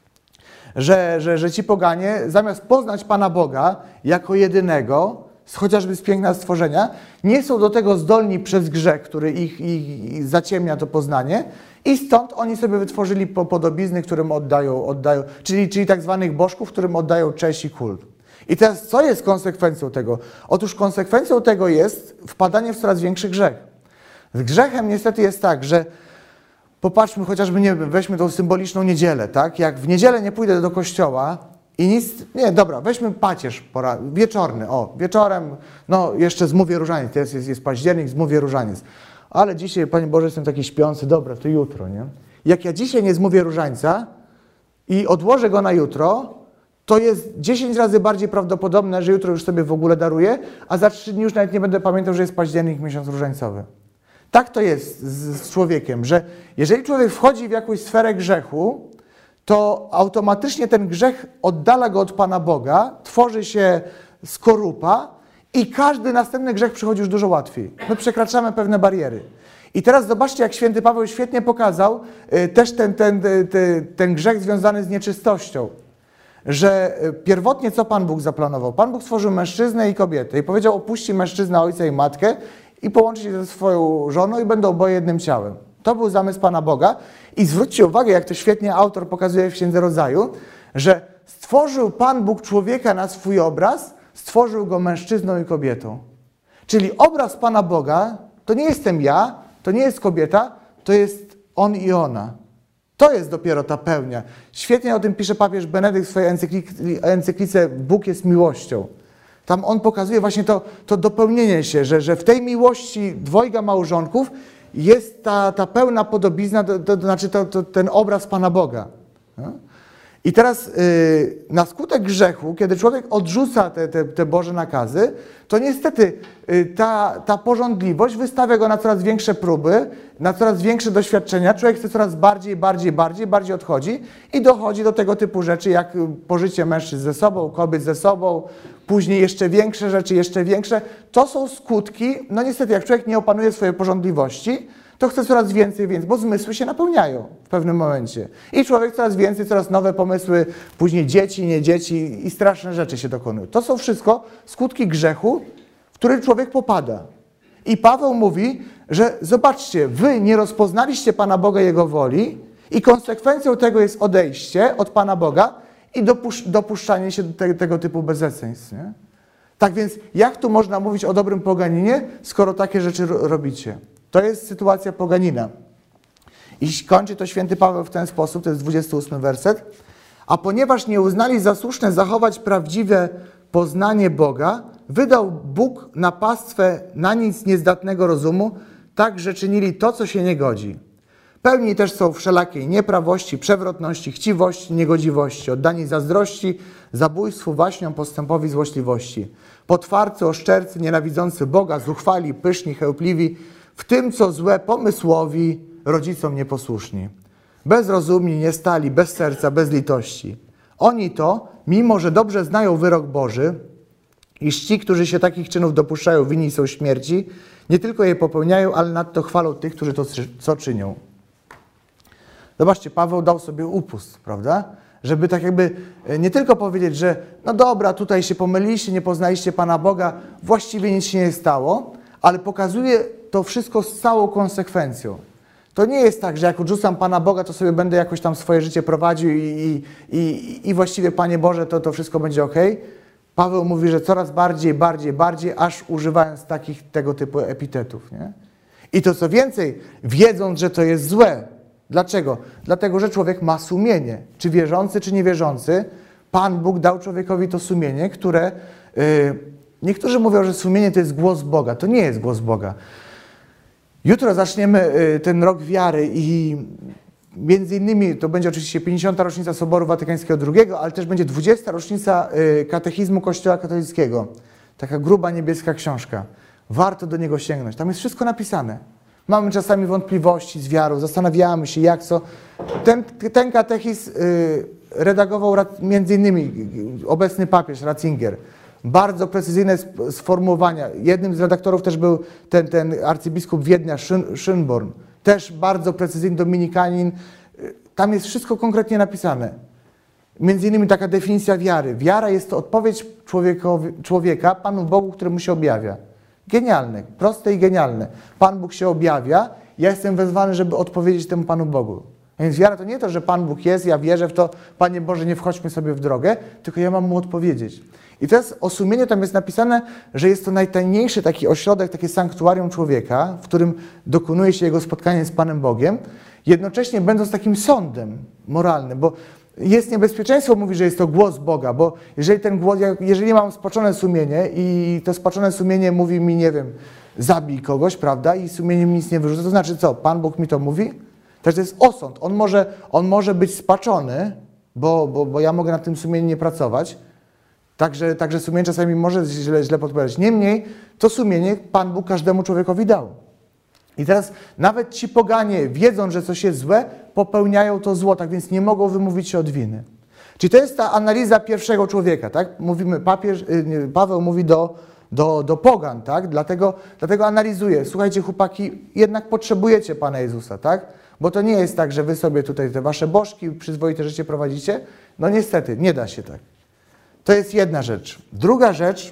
że, że, że ci poganie zamiast poznać Pana Boga jako jedynego, chociażby z piękna stworzenia, nie są do tego zdolni przez grzech, który ich, ich zaciemnia to poznanie i stąd oni sobie wytworzyli podobizny, którym oddają, oddają czyli, czyli tak zwanych bożków, którym oddają cześć i kult. I teraz co jest konsekwencją tego? Otóż konsekwencją tego jest wpadanie w coraz większy grzech. Z grzechem niestety jest tak, że popatrzmy chociażby, nie wiem, weźmy tą symboliczną niedzielę, tak? Jak w niedzielę nie pójdę do kościoła i nic, nie, dobra, weźmy pacierz pora, wieczorny, o, wieczorem, no jeszcze zmówię różaniec, jest, jest, jest październik, zmówię różaniec. Ale dzisiaj, Panie Boże, jestem taki śpiący, dobra, to jutro, nie? Jak ja dzisiaj nie zmówię różańca i odłożę go na jutro, to jest dziesięć razy bardziej prawdopodobne, że jutro już sobie w ogóle daruję, a za trzy dni już nawet nie będę pamiętał, że jest październik, miesiąc różańcowy. Tak to jest z, z człowiekiem, że jeżeli człowiek wchodzi w jakąś sferę grzechu, to automatycznie ten grzech oddala go od Pana Boga, tworzy się skorupa i każdy następny grzech przychodzi już dużo łatwiej. My przekraczamy pewne bariery. I teraz zobaczcie, jak święty Paweł świetnie pokazał y, też ten, ten, ten, ten grzech związany z nieczystością. Że pierwotnie co Pan Bóg zaplanował? Pan Bóg stworzył mężczyznę i kobietę i powiedział, opuści mężczyzna ojca i matkę i połączy się ze swoją żoną i będą oboje jednym ciałem. To był zamysł Pana Boga i zwróćcie uwagę, jak to świetnie autor pokazuje w Księdze Rodzaju, że stworzył Pan Bóg człowieka na swój obraz, stworzył go mężczyzną i kobietą. Czyli obraz Pana Boga to nie jestem ja, to nie jest kobieta, to jest on i ona. To jest dopiero ta pełnia. Świetnie o tym pisze papież Benedykt w swojej encyklice Bóg jest miłością. Tam on pokazuje właśnie to, to dopełnienie się, że, że w tej miłości dwojga małżonków jest ta, ta pełna podobizna, to, to, to znaczy to, to, ten obraz Pana Boga. No? I teraz yy, na skutek grzechu, kiedy człowiek odrzuca te, te, te Boże nakazy, to niestety yy, ta, ta pożądliwość wystawia go na coraz większe próby, na coraz większe doświadczenia. Człowiek chce coraz bardziej, bardziej, bardziej, bardziej odchodzi i dochodzi do tego typu rzeczy, jak pożycie mężczyzn ze sobą, kobiet ze sobą, później jeszcze większe rzeczy, jeszcze większe. To są skutki, no niestety, jak człowiek nie opanuje swojej pożądliwości, to chce coraz więcej, więcej, bo zmysły się napełniają w pewnym momencie. I człowiek coraz więcej, coraz nowe pomysły, później dzieci, nie dzieci i straszne rzeczy się dokonują. To są wszystko skutki grzechu, w który człowiek popada. I Paweł mówi, że zobaczcie, wy nie rozpoznaliście Pana Boga, Jego woli i konsekwencją tego jest odejście od Pana Boga i dopusz- dopuszczanie się do te- tego typu bezeceństw. Nie? Tak więc jak tu można mówić o dobrym poganinie, skoro takie rzeczy ro- robicie? To jest sytuacja poganina. I kończy to święty Paweł w ten sposób, to jest dwudziesty ósmy werset. A ponieważ nie uznali za słuszne zachować prawdziwe poznanie Boga, wydał Bóg na pastwę na nic niezdatnego rozumu, tak, że czynili to, co się nie godzi. Pełni też są wszelakiej nieprawości, przewrotności, chciwości, niegodziwości, oddani zazdrości, zabójstwu, waśniom, postępowi, złośliwości. Potwarcy, oszczercy, nienawidzący Boga, zuchwali, pyszni, chełpliwi, w tym, co złe, pomysłowi, rodzicom nieposłuszni. Bezrozumni, niestali, bez serca, bez litości. Oni to, mimo że dobrze znają wyrok Boży, iż ci, którzy się takich czynów dopuszczają, winni są śmierci, nie tylko je popełniają, ale nadto chwalą tych, którzy to co czynią. Zobaczcie, Paweł dał sobie upust, prawda? Żeby tak jakby nie tylko powiedzieć, że no dobra, tutaj się pomyliliście, nie poznaliście Pana Boga, właściwie nic się nie stało, ale pokazuje to wszystko z całą konsekwencją. To nie jest tak, że jak odrzucam Pana Boga, to sobie będę jakoś tam swoje życie prowadził i, i, i, i właściwie, Panie Boże, to, to wszystko będzie ok. Paweł mówi, że coraz bardziej, bardziej, bardziej, aż używając takich tego typu epitetów. Nie? I to co więcej, wiedząc, że to jest złe. Dlaczego? Dlatego, że człowiek ma sumienie. Czy wierzący, czy niewierzący, Pan Bóg dał człowiekowi to sumienie, które... Yy, niektórzy mówią, że sumienie to jest głos Boga. To nie jest głos Boga. Jutro zaczniemy yy, ten rok wiary i między innymi to będzie oczywiście pięćdziesiąta rocznica Soboru Watykańskiego drugiego, ale też będzie dwudziesta rocznica katechizmu Kościoła katolickiego. Taka gruba niebieska książka. Warto do niego sięgnąć. Tam jest wszystko napisane. Mamy czasami wątpliwości z wiarą, zastanawiamy się jak co. Ten, ten katechizm redagował między innymi obecny papież Ratzinger. Bardzo precyzyjne sformułowania. Jednym z redaktorów też był ten, ten arcybiskup Wiednia Schönborn. Też bardzo precyzyjny dominikanin. Tam jest wszystko konkretnie napisane. Między innymi taka definicja wiary. Wiara jest to odpowiedź człowieka Panu Bogu, któremu się objawia. Genialne, proste i genialne. Pan Bóg się objawia, ja jestem wezwany, żeby odpowiedzieć temu Panu Bogu. A więc wiara to nie to, że Pan Bóg jest, ja wierzę w to, Panie Boże, nie wchodźmy sobie w drogę, tylko ja mam Mu odpowiedzieć. I teraz o sumieniu tam jest napisane, że jest to najtajniejszy taki ośrodek, takie sanktuarium człowieka, w którym dokonuje się jego spotkanie z Panem Bogiem, jednocześnie będąc takim sądem moralnym, bo jest niebezpieczeństwo, mówi, że jest to głos Boga, bo jeżeli ten głos, jeżeli mam spaczone sumienie i to spaczone sumienie mówi mi, nie wiem, zabij kogoś, prawda, i sumienie mi nic nie wyrzuca, to znaczy co, Pan Bóg mi to mówi? Też to jest osąd. On może, on może być spaczony, bo, bo, bo ja mogę nad tym sumieniem nie pracować, także, także sumienie czasami może źle, źle podpowiadać. Niemniej to sumienie Pan Bóg każdemu człowiekowi dał. I teraz nawet ci poganie, wiedząc, że coś jest złe, popełniają to zło, tak więc nie mogą wymówić się od winy. Czyli to jest ta analiza pierwszego człowieka, tak? Mówimy, papież, Paweł mówi do, do, do pogan, tak? Dlatego, dlatego analizuje. Słuchajcie, chłopaki, jednak potrzebujecie Pana Jezusa, tak? Bo to nie jest tak, że wy sobie tutaj te wasze bożki, przyzwoite życie prowadzicie. No niestety, nie da się tak. To jest jedna rzecz. Druga rzecz,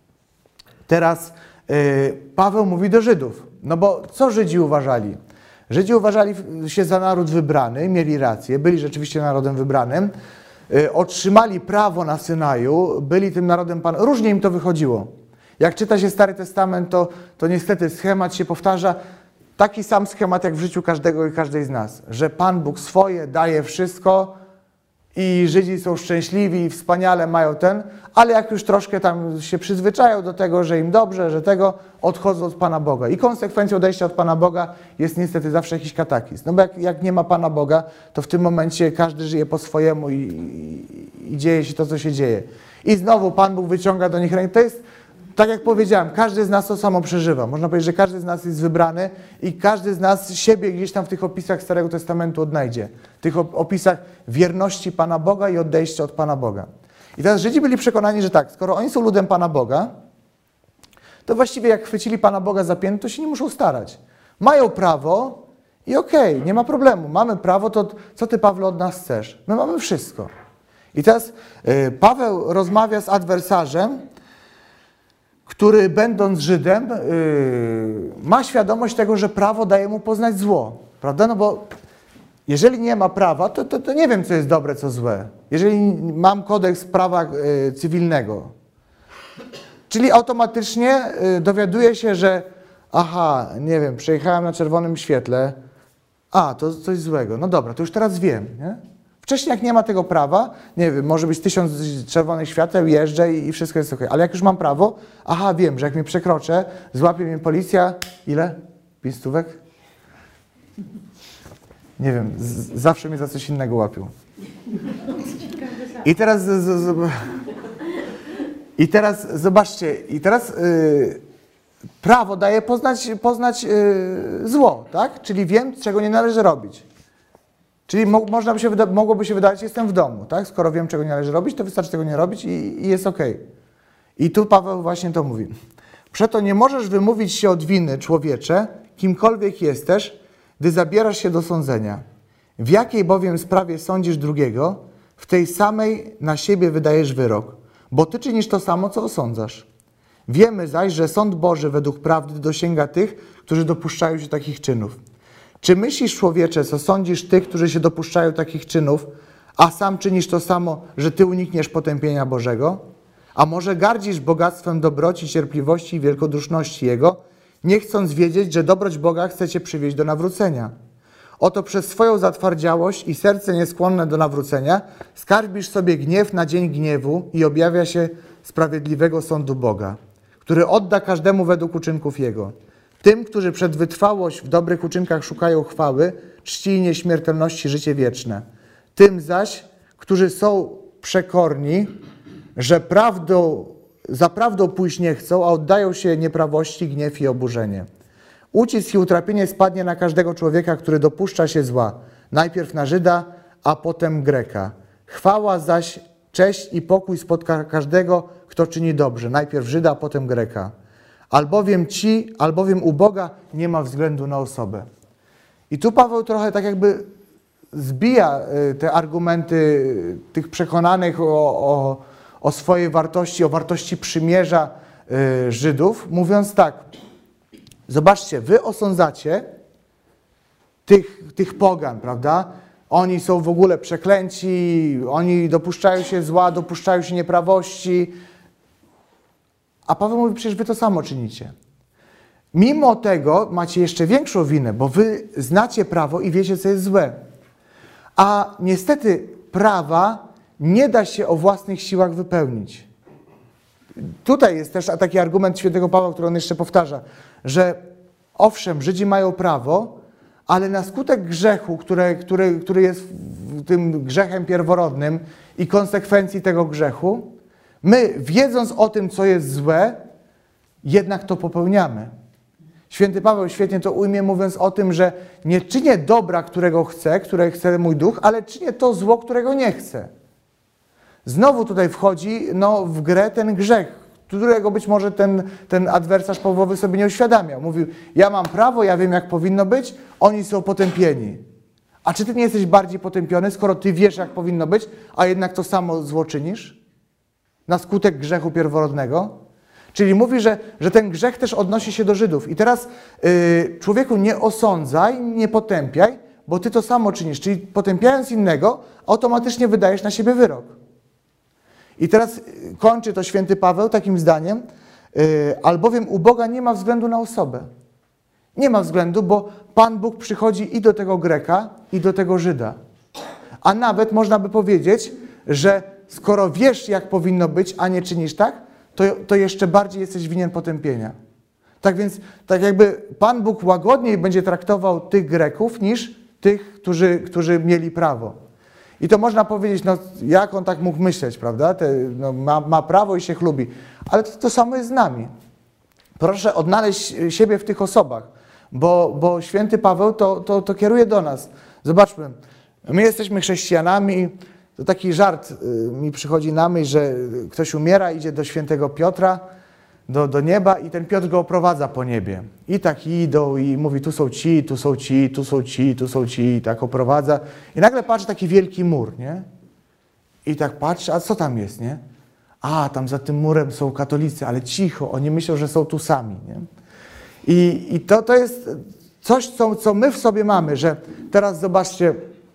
teraz yy, Paweł mówi do Żydów. No bo co Żydzi uważali? Żydzi uważali się za naród wybrany, mieli rację, byli rzeczywiście narodem wybranym, yy, otrzymali prawo na Synaju, byli tym narodem Pana. Różnie im to wychodziło. Jak czyta się Stary Testament, to, to niestety schemat się powtarza. Taki sam schemat jak w życiu każdego i każdej z nas, że Pan Bóg swoje daje wszystko i Żydzi są szczęśliwi i wspaniale mają ten, ale jak już troszkę tam się przyzwyczają do tego, że im dobrze, że tego, odchodzą od Pana Boga. I konsekwencją odejścia od Pana Boga jest niestety zawsze jakiś kataklizm. No bo jak, jak nie ma Pana Boga, to w tym momencie każdy żyje po swojemu i, i, i dzieje się to, co się dzieje. I znowu Pan Bóg wyciąga do nich rękę. To jest, tak jak powiedziałem, każdy z nas to samo przeżywa. Można powiedzieć, że każdy z nas jest wybrany i każdy z nas siebie gdzieś tam w tych opisach Starego Testamentu odnajdzie. W tych opisach wierności Pana Boga i odejścia od Pana Boga. I teraz Żydzi byli przekonani, że tak, skoro oni są ludem Pana Boga, to właściwie jak chwycili Pana Boga za piętę, to się nie muszą starać. Mają prawo i okej, okay, nie ma problemu. Mamy prawo, to co Ty, Pawle, od nas chcesz? My mamy wszystko. I teraz yy, Paweł rozmawia z adwersarzem, który będąc Żydem yy, ma świadomość tego, że prawo daje mu poznać zło. Prawda? No bo jeżeli nie ma prawa, to, to, to nie wiem, co jest dobre, co złe. Jeżeli mam kodeks prawa yy, cywilnego, czyli automatycznie yy, dowiaduję się, że aha, nie wiem, przejechałem na czerwonym świetle, a, to coś złego. No dobra, to już teraz wiem, nie? Wcześniej jak nie ma tego prawa, nie wiem, może być tysiąc czerwonych świateł, jeżdżę i, i wszystko jest okej. Ale jak już mam prawo, aha, wiem, że jak mnie przekroczę, złapie mnie policja, ile? Pięć stówek? Nie wiem, z, zawsze mnie za coś innego łapią. I teraz, z, z, z, i teraz zobaczcie, i teraz yy, prawo daje poznać, poznać yy, zło, tak? Czyli wiem, czego nie należy robić. Czyli mo można by się mogłoby się wydawać, że jestem w domu, tak? Skoro wiem, czego nie należy robić, to wystarczy tego nie robić i, i jest okej. I tu Paweł właśnie to mówi. Przeto nie możesz wymówić się od winy, człowiecze, kimkolwiek jesteś, gdy zabierasz się do sądzenia. W jakiej bowiem sprawie sądzisz drugiego, w tej samej na siebie wydajesz wyrok, bo ty czynisz to samo, co osądzasz. Wiemy zaś, że sąd Boży według prawdy dosięga tych, którzy dopuszczają się takich czynów. Czy myślisz, człowiecze, co sądzisz tych, którzy się dopuszczają takich czynów, a sam czynisz to samo, że ty unikniesz potępienia Bożego? A może gardzisz bogactwem dobroci, cierpliwości i wielkoduszności Jego, nie chcąc wiedzieć, że dobroć Boga chce cię przywieźć do nawrócenia? Oto przez swoją zatwardziałość i serce nieskłonne do nawrócenia skarbisz sobie gniew na dzień gniewu i objawia się sprawiedliwego sądu Boga, który odda każdemu według uczynków Jego. Tym, którzy przed wytrwałość w dobrych uczynkach szukają chwały, czci i nieśmiertelności życie wieczne. Tym zaś, którzy są przekorni, że prawdą, za prawdą pójść nie chcą, a oddają się nieprawości, gniew i oburzenie. Ucisk i utrapienie spadnie na każdego człowieka, który dopuszcza się zła. Najpierw na Żyda, a potem Greka. Chwała zaś, cześć i pokój spotka każdego, kto czyni dobrze. Najpierw Żyda, a potem Greka. Albowiem ci, albowiem u Boga nie ma względu na osobę. I tu Paweł trochę tak jakby zbija te argumenty tych przekonanych o, o, o swojej wartości, o wartości przymierza Żydów, mówiąc tak, zobaczcie, wy osądzacie tych, tych pogan, prawda? Oni są w ogóle przeklęci, oni dopuszczają się zła, dopuszczają się nieprawości, a Paweł mówi, przecież wy to samo czynicie. Mimo tego macie jeszcze większą winę, bo wy znacie prawo i wiecie, co jest złe. A niestety prawa nie da się o własnych siłach wypełnić. Tutaj jest też taki argument świętego Pawła, który on jeszcze powtarza, że owszem, Żydzi mają prawo, ale na skutek grzechu, który, który, który jest tym grzechem pierworodnym i konsekwencji tego grzechu, my, wiedząc o tym, co jest złe, jednak to popełniamy. Święty Paweł świetnie to ujmie, mówiąc o tym, że nie czynię dobra, którego chcę, które chce mój duch, ale czynię to zło, którego nie chcę. Znowu tutaj wchodzi no, w grę ten grzech, którego być może ten, ten adwersarz Pawłowy sobie nie uświadamiał. Mówił, ja mam prawo, ja wiem, jak powinno być, oni są potępieni. A czy ty nie jesteś bardziej potępiony, skoro ty wiesz, jak powinno być, a jednak to samo zło czynisz? Na skutek grzechu pierworodnego? Czyli mówi, że, że ten grzech też odnosi się do Żydów. I teraz yy, człowieku nie osądzaj, nie potępiaj, bo ty to samo czynisz. Czyli potępiając innego, automatycznie wydajesz na siebie wyrok. I teraz kończy to święty Paweł takim zdaniem, yy, albowiem u Boga nie ma względu na osobę. Nie ma względu, bo Pan Bóg przychodzi i do tego Greka, i do tego Żyda. A nawet można by powiedzieć, że skoro wiesz, jak powinno być, a nie czynisz tak, to, to jeszcze bardziej jesteś winien potępienia. Tak więc, tak jakby Pan Bóg łagodniej będzie traktował tych Greków niż tych, którzy, którzy mieli prawo. I to można powiedzieć, no jak on tak mógł myśleć, prawda? Te, no, ma, ma prawo i się chlubi. Ale to, to samo jest z nami. Proszę odnaleźć siebie w tych osobach, bo, bo święty Paweł to, to, to kieruje do nas. Zobaczmy, my jesteśmy chrześcijanami. To taki żart mi przychodzi na myśl, że ktoś umiera, idzie do świętego Piotra, do, do nieba i ten Piotr go oprowadza po niebie. I tak idą i mówi, tu są ci, tu są ci, tu są ci, tu są ci, i tak oprowadza. I nagle patrzy taki wielki mur, nie? I tak patrzy, a co tam jest, nie? A, tam za tym murem są katolicy, ale cicho, oni myślą, że są tu sami, nie? I, i to, to jest coś, co, co my w sobie mamy, że teraz zobaczcie,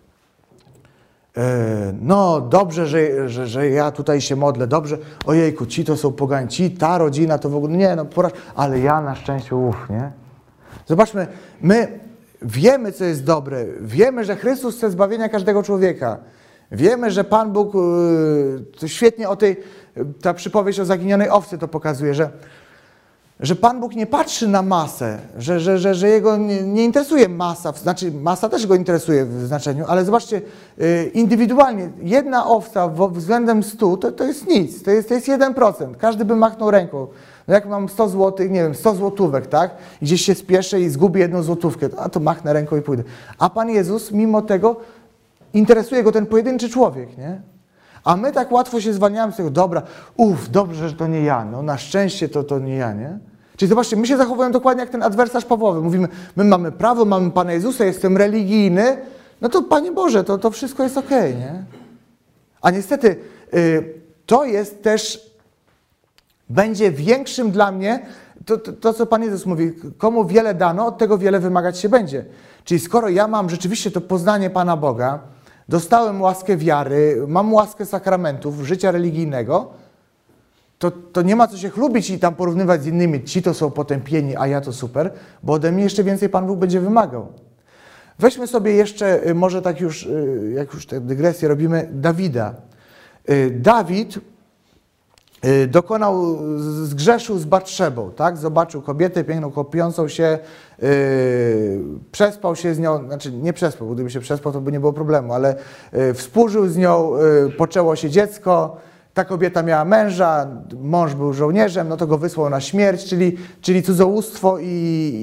no dobrze, że, że, że ja tutaj się modlę, dobrze, ojejku, ci to są pogani, ci, ta rodzina to w ogóle, nie, no poraż, ale ja na szczęście, uff, nie? Zobaczmy, my wiemy, co jest dobre, wiemy, że Chrystus chce zbawienia każdego człowieka, wiemy, że Pan Bóg, to świetnie o tej, ta przypowieść o zaginionej owcy to pokazuje, że że Pan Bóg nie patrzy na masę, że, że, że, że Jego nie, nie interesuje masa, znaczy masa też Go interesuje w znaczeniu, ale zobaczcie, indywidualnie jedna owca względem stu to, to jest nic, to jest, to jest jeden procent, każdy by machnął ręką. No jak mam sto złotych, nie wiem, sto złotówek, tak? I gdzieś się spieszę i zgubię jedną złotówkę, a to machnę ręką i pójdę. A Pan Jezus mimo tego interesuje Go ten pojedynczy człowiek, nie? A my tak łatwo się zwalniamy z tego, dobra, uff, dobrze, że to nie ja, no na szczęście to, to nie ja, nie? Czyli zobaczcie, my się zachowujemy dokładnie jak ten adwersarz Pawłowy. Mówimy, my mamy prawo, mamy Pana Jezusa, jestem religijny, no to Panie Boże, to, to wszystko jest okej, nie? A niestety y, to jest też, będzie większym dla mnie, to, to, to co Pan Jezus mówi, komu wiele dano, od tego wiele wymagać się będzie. Czyli skoro ja mam rzeczywiście to poznanie Pana Boga, dostałem łaskę wiary, mam łaskę sakramentów, życia religijnego, to, to nie ma co się chlubić i tam porównywać z innymi. Ci to są potępieni, a ja to super, bo ode mnie jeszcze więcej Pan Bóg będzie wymagał. Weźmy sobie jeszcze, może tak już, jak już tę dygresję robimy, Dawida. Dawid dokonał, zgrzeszył z Batszebą, tak? Zobaczył kobietę piękną, kopiącą się, yy, przespał się z nią, znaczy nie przespał, bo gdyby się przespał, to by nie było problemu, ale yy, współżył z nią, yy, poczęło się dziecko, ta kobieta miała męża, mąż był żołnierzem, no to go wysłał na śmierć, czyli, czyli cudzołóstwo i,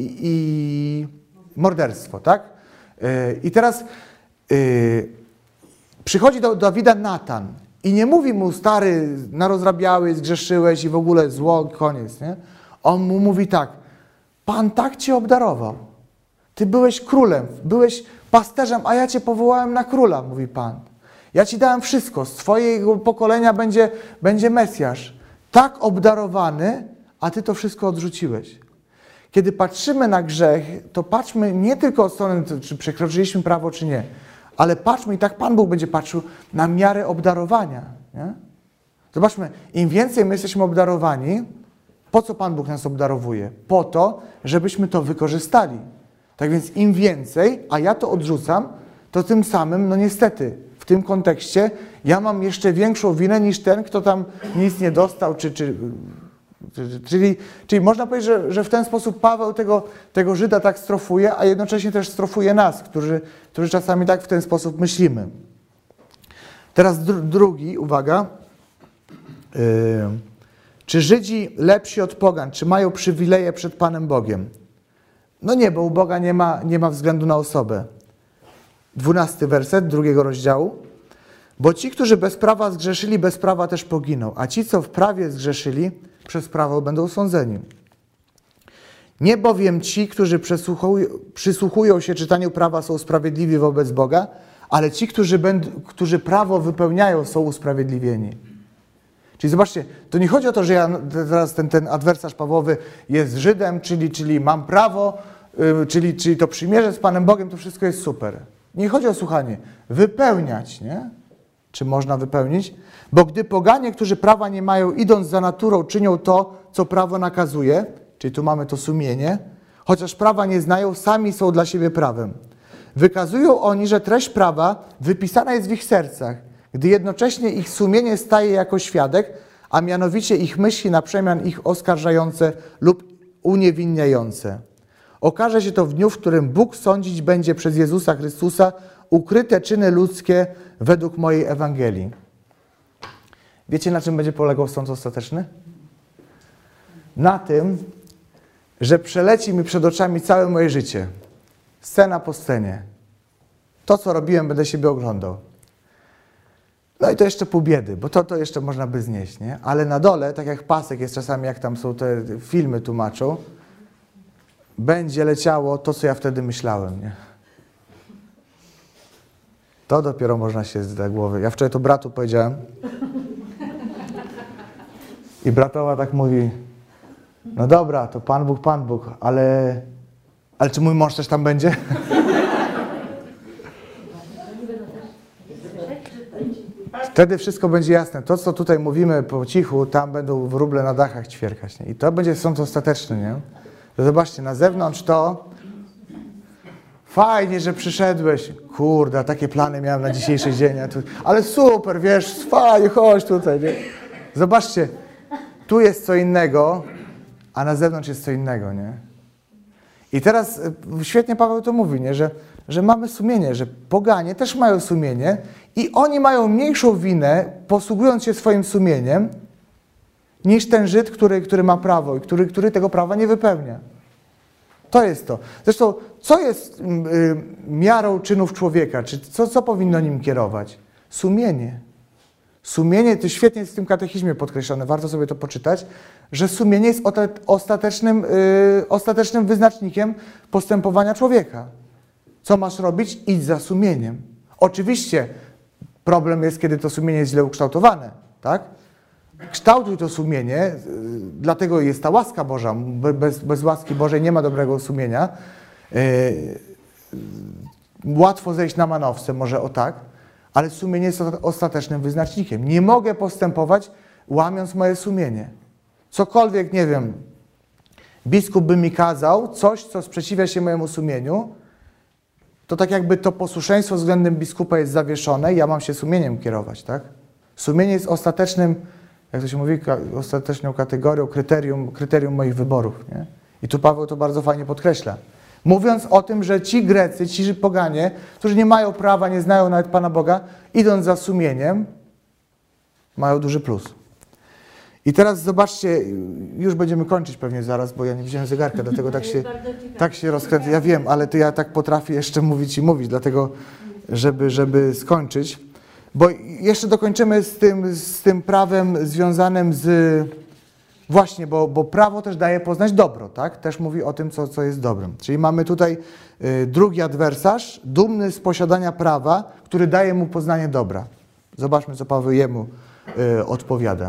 i morderstwo, tak? Yy, I teraz yy, przychodzi do Dawida Natan, i nie mówi mu, stary, narozrabiały, zgrzeszyłeś i w ogóle zło, koniec, nie? On mu mówi tak, Pan tak cię obdarował. Ty byłeś królem, byłeś pasterzem, a ja cię powołałem na króla, mówi Pan. Ja ci dałem wszystko, z twojego pokolenia będzie, będzie Mesjasz. Tak obdarowany, a ty to wszystko odrzuciłeś. Kiedy patrzymy na grzech, to patrzmy nie tylko od strony, czy przekroczyliśmy prawo, czy nie, ale patrzmy, i tak Pan Bóg będzie patrzył na miarę obdarowania. Nie? Zobaczmy, im więcej my jesteśmy obdarowani, po co Pan Bóg nas obdarowuje? Po to, żebyśmy to wykorzystali. Tak więc im więcej, a ja to odrzucam, to tym samym, no niestety, w tym kontekście ja mam jeszcze większą winę niż ten, kto tam nic nie dostał, czy... czy Czyli, czyli można powiedzieć, że, że w ten sposób Paweł tego, tego Żyda tak strofuje, a jednocześnie też strofuje nas, którzy, którzy czasami tak w ten sposób myślimy. Teraz dru, drugi, uwaga. Yy, czy Żydzi lepsi od pogan, czy mają przywileje przed Panem Bogiem? No nie, bo u Boga nie ma, nie ma względu na osobę. Dwunasty werset drugiego rozdziału. Bo ci, którzy bez prawa zgrzeszyli, bez prawa też poginą, a ci, co w prawie zgrzeszyli, przez prawo będą sądzeni. Nie bowiem ci, którzy przysłuchują się czytaniu prawa, są usprawiedliwi wobec Boga, ale ci, którzy, będą, którzy prawo wypełniają, są usprawiedliwieni. Czyli zobaczcie, to nie chodzi o to, że ja teraz ten, ten adwersarz Pawłowy jest Żydem, czyli, czyli mam prawo, yy, czyli, czyli to przymierze z Panem Bogiem, to wszystko jest super. Nie chodzi o słuchanie. Wypełniać, nie? Czy można wypełnić? Bo gdy poganie, którzy prawa nie mają, idąc za naturą, czynią to, co prawo nakazuje, czyli tu mamy to sumienie, chociaż prawa nie znają, sami są dla siebie prawem. Wykazują oni, że treść prawa wypisana jest w ich sercach, gdy jednocześnie ich sumienie staje jako świadek, a mianowicie ich myśli na przemian ich oskarżające lub uniewinniające. Okaże się to w dniu, w którym Bóg sądzić będzie przez Jezusa Chrystusa ukryte czyny ludzkie według mojej Ewangelii. Wiecie, na czym będzie polegał sąd ostateczny? Na tym, że przeleci mi przed oczami całe moje życie. Scena po scenie. To, co robiłem, będę siebie oglądał. No i to jeszcze pół biedy, bo to, to jeszcze można by znieść, nie? Ale na dole, tak jak pasek jest czasami, jak tam są te filmy tłumaczą, będzie leciało to, co ja wtedy myślałem, nie? To dopiero można się z głowy. Ja wczoraj to bratu powiedziałem. I bratowa tak mówi, no dobra, to Pan Bóg, Pan Bóg, ale, ale czy mój mąż też tam będzie? Wtedy wszystko będzie jasne. To, co tutaj mówimy po cichu, tam będą wróble na dachach ćwierkać. Nie? I to będzie sąd ostateczny, nie? To zobaczcie, na zewnątrz to fajnie, że przyszedłeś. Kurde, takie plany miałem na dzisiejszy dzień. Ale super, wiesz, fajnie, chodź tutaj. Nie? Zobaczcie, tu jest co innego, a na zewnątrz jest co innego, nie? I teraz świetnie Paweł to mówi, nie? Że, że mamy sumienie, że poganie też mają sumienie i oni mają mniejszą winę, posługując się swoim sumieniem, niż ten Żyd, który, który ma prawo i który, który tego prawa nie wypełnia. To jest to. Zresztą, co jest y, miarą czynów człowieka? Czy co, co powinno nim kierować? Sumienie. Sumienie, to świetnie jest w tym katechizmie podkreślone, warto sobie to poczytać, że sumienie jest ostatecznym, yy, ostatecznym wyznacznikiem postępowania człowieka. Co masz robić? Idź za sumieniem. Oczywiście problem jest, kiedy to sumienie jest źle ukształtowane, tak? Kształtuj to sumienie, yy, dlatego jest ta łaska Boża. Bez, bez łaski Bożej nie ma dobrego sumienia. Yy, łatwo zejść na manowce, może o tak. Ale sumienie jest ostatecznym wyznacznikiem. Nie mogę postępować, łamiąc moje sumienie. Cokolwiek, nie wiem, biskup by mi kazał, coś, co sprzeciwia się mojemu sumieniu, to tak jakby to posłuszeństwo względem biskupa jest zawieszone i ja mam się sumieniem kierować, tak? Sumienie jest ostatecznym jak to się mówi, ostateczną kategorią, kryterium, kryterium moich wyborów. Nie? I tu Paweł to bardzo fajnie podkreśla. Mówiąc o tym, że ci Grecy, ci poganie, którzy nie mają prawa, nie znają nawet Pana Boga, idąc za sumieniem, mają duży plus. I teraz zobaczcie, już będziemy kończyć pewnie zaraz, bo ja nie wziąłem zegarka, dlatego tak się, tak się rozkręcę. Ja wiem, ale to ja tak potrafię jeszcze mówić i mówić, dlatego żeby, żeby skończyć. Bo jeszcze dokończymy z tym, z tym prawem związanym z... Właśnie, bo, bo prawo też daje poznać dobro, tak? Też mówi o tym, co, co jest dobrym. Czyli mamy tutaj y, drugi adwersarz, dumny z posiadania prawa, który daje mu poznanie dobra. Zobaczmy, co Paweł jemu y, odpowiada.